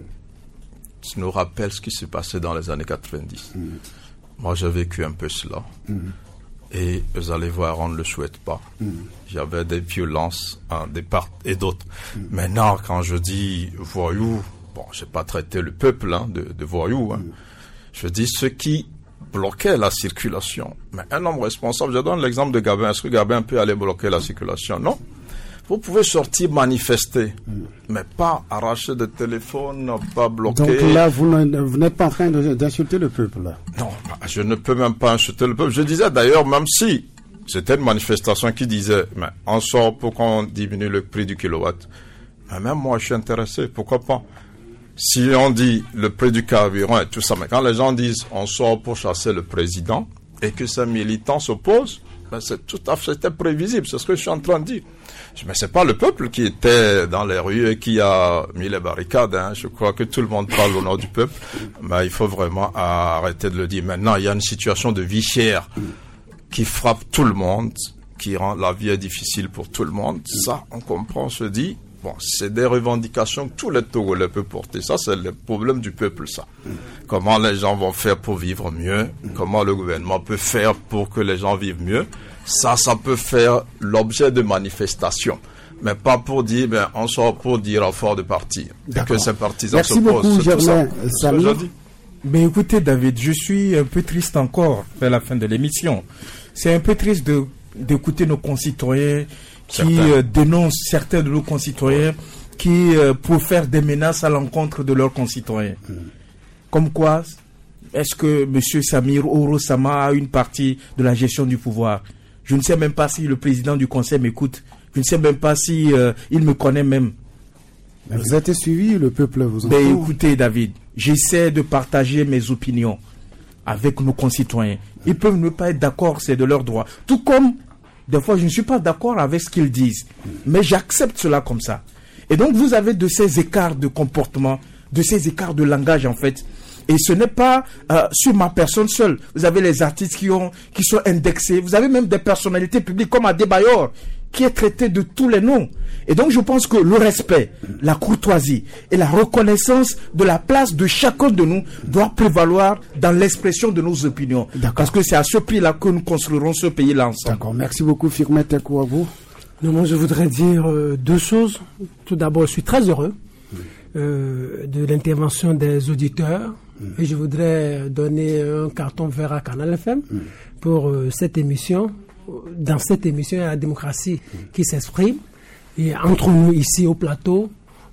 nous rappelle ce qui s'est passé dans les années 90. Moi, j'ai vécu un peu cela. Et vous allez voir, on ne le souhaite pas. Il y avait des violences des parts et d'autres. Maintenant, quand je dis voyous, bon, j'ai pas traité le peuple de voyous. Je dis ceux qui bloquaient la circulation. Mais un homme responsable, je donne l'exemple de Gabin. Est-ce que Gabin peut aller bloquer la circulation? Non. Vous pouvez sortir manifester, mais pas arracher des téléphones, pas bloquer. Donc là, vous n'êtes pas en train d'insulter le peuple, là. Non, je ne peux même pas insulter le peuple. Je disais d'ailleurs, même si C'était une manifestation qui disait, mais on sort pour qu'on diminue le prix du kilowatt. Mais même moi, je suis intéressé, pourquoi pas? Si on dit le prix du carburant et tout ça, mais quand les gens disent on sort pour chasser le président et que ces militants s'opposent, ben c'est tout à fait, c'était prévisible, c'est ce que je suis en train de dire. Mais c'est pas le peuple qui était dans les rues et qui a mis les barricades, hein. Je crois que tout le monde parle au nom du peuple, mais il faut vraiment arrêter de le dire. Maintenant, il y a une situation de vie chère qui frappe tout le monde, qui rend la vie difficile pour tout le monde. Ça, on comprend, on se dit, bon, c'est des revendications que tous les Togolais peuvent porter. Ça, c'est le problème du peuple, ça. Comment les gens vont faire pour vivre mieux? Comment le gouvernement peut faire pour que les gens vivent mieux? Ça peut faire l'objet de manifestations. Mais pas pour dire, ben, on sort pour dire au fort de partir. Et que ces partisans Merci s'opposent. beaucoup, Germain Samir. Ben écoutez, David, je suis un peu triste encore vers la fin de l'émission. C'est un peu triste d'écouter nos concitoyens qui dénoncent certains de nos concitoyens qui pour faire des menaces à l'encontre de leurs concitoyens. Comme quoi, est-ce que M. Samir Ouro Sama a une partie de la gestion du pouvoir? Je ne sais même pas si le président du conseil m'écoute. Je ne sais même pas si il me connaît même. Mais vous êtes suivi, le peuple vous entend. Ben écoutez, David, j'essaie de partager mes opinions avec nos concitoyens. Ils peuvent ne pas être d'accord, c'est de leur droit. Tout comme, des fois, je ne suis pas d'accord avec ce qu'ils disent. Mais j'accepte cela comme ça. Et donc, vous avez de ces écarts de comportement, de ces écarts de langage, en fait. Et ce n'est pas sur ma personne seule. Vous avez les artistes qui sont indexés. Vous avez même des personnalités publiques comme Adebayor, qui est traité de tous les noms. Et donc, je pense que le respect, la courtoisie et la reconnaissance de la place de chacun de nous doit prévaloir dans l'expression de nos opinions. Parce que c'est à ce prix-là que nous construirons ce pays-là ensemble. D'accord. Merci beaucoup, Firmin Tekouabou. Non, moi, je voudrais dire deux choses. Tout d'abord, je suis très heureux de l'intervention des auditeurs. Et je voudrais donner un carton vert à Canal FM pour cette émission. Dans cette émission, il y a la démocratie qui s'exprime. Et entre nous, ici au plateau,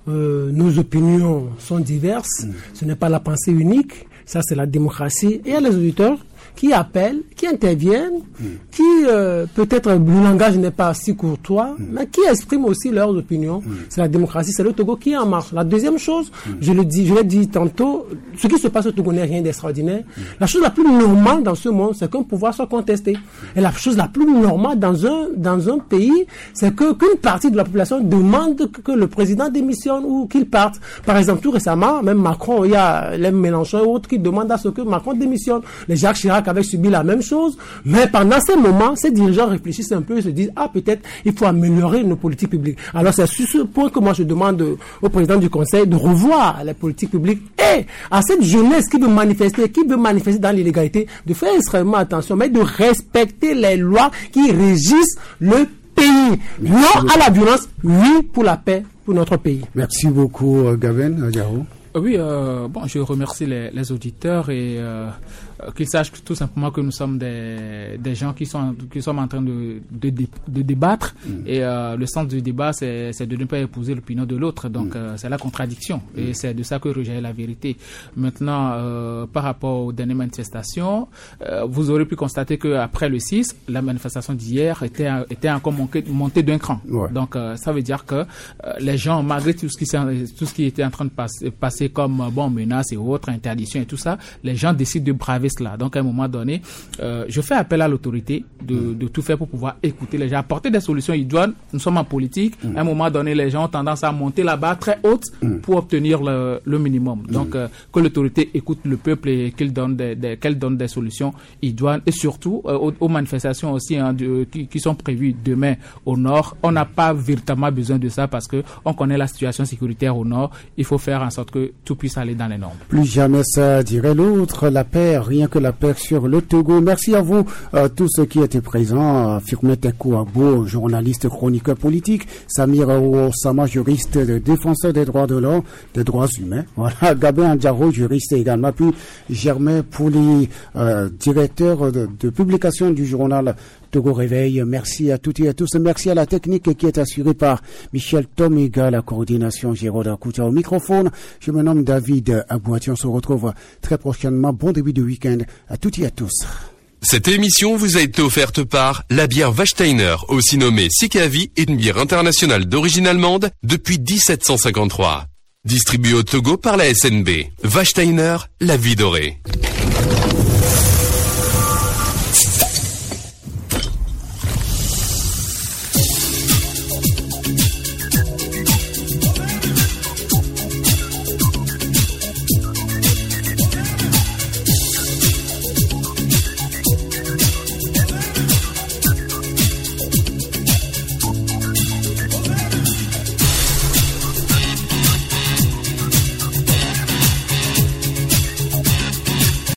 nos opinions sont diverses. Ce n'est pas la pensée unique. Ça, c'est la démocratie. Et il y a les auditeurs qui appellent, qui interviennent, qui, peut-être, le langage n'est pas si courtois, mais qui expriment aussi leurs opinions. C'est la démocratie, c'est le Togo qui est en marche. La deuxième chose, je l'ai dit tantôt, ce qui se passe au Togo n'est rien d'extraordinaire. La chose la plus normale dans ce monde, c'est qu'un pouvoir soit contesté. Et la chose la plus normale dans un pays, c'est qu'une partie de la population demande que le président démissionne ou qu'il parte. Par exemple, tout récemment, même Macron, il y a les Mélenchon et autres qui demandent à ce que Macron démissionne. Les Jacques Chirac avaient subi la même chose, mais pendant ces moments, ces dirigeants réfléchissent un peu et se disent, peut-être il faut améliorer nos politiques publiques. Alors c'est sur ce point que moi je demande au président du conseil de revoir les politiques publiques et à cette jeunesse qui veut manifester dans l'illégalité, de faire extrêmement attention, mais de respecter les lois qui régissent le pays. Non à la violence, oui pour la paix, pour notre pays. Merci beaucoup, Gaben Adjaro. Oui, je remercie les auditeurs et qu'ils sachent tout simplement que nous sommes des gens qui sommes en train de débattre et le sens du débat c'est de ne pas épouser l'opinion de l'autre, donc c'est la contradiction et c'est de ça que rejaillit la vérité. Maintenant, par rapport aux dernières manifestations, vous aurez pu constater qu'après le 6, la manifestation d'hier était encore montée d'un cran. Donc ça veut dire que les gens, malgré tout ce qui était en train de passer comme menaces et autres, interdictions et tout ça, les gens décident de braver cela. Donc à un moment donné, je fais appel à l'autorité de tout faire pour pouvoir écouter les gens, apporter des solutions idoines. Nous sommes en politique. À un moment donné, les gens ont tendance à monter la barre très haute pour obtenir le minimum. Donc que l'autorité écoute le peuple et qu'elle donne des solutions idoines. Et surtout aux manifestations aussi qui sont prévues demain au nord, on n'a pas véritablement besoin de ça parce que on connaît la situation sécuritaire au nord. Il faut faire en sorte que tout puisse aller dans les normes. Plus jamais ça dirait l'autre, la paix, rien que la paix sur le Togo. Merci à vous, tous ceux qui étaient présents. Firmin Tekouabou, journaliste, chroniqueur politique. Samir Oussama, juriste, défenseur des droits de l'homme, des droits humains. Voilà, Gaben Adjaro, juriste également. Puis Germain Pouli, directeur de publication du journal Togo Réveil. Merci à toutes et à tous. Merci à la technique qui est assurée par Michel Tomiga, la coordination Gérard Koutia au microphone. Je me nomme David Abouati. On se retrouve très prochainement. Bon début de week-end à toutes et à tous. Cette émission vous a été offerte par la bière Wachsteiner, aussi nommée Sikavi, une bière internationale d'origine allemande depuis 1753. Distribuée au Togo par la SNB. Wachsteiner, la vie dorée.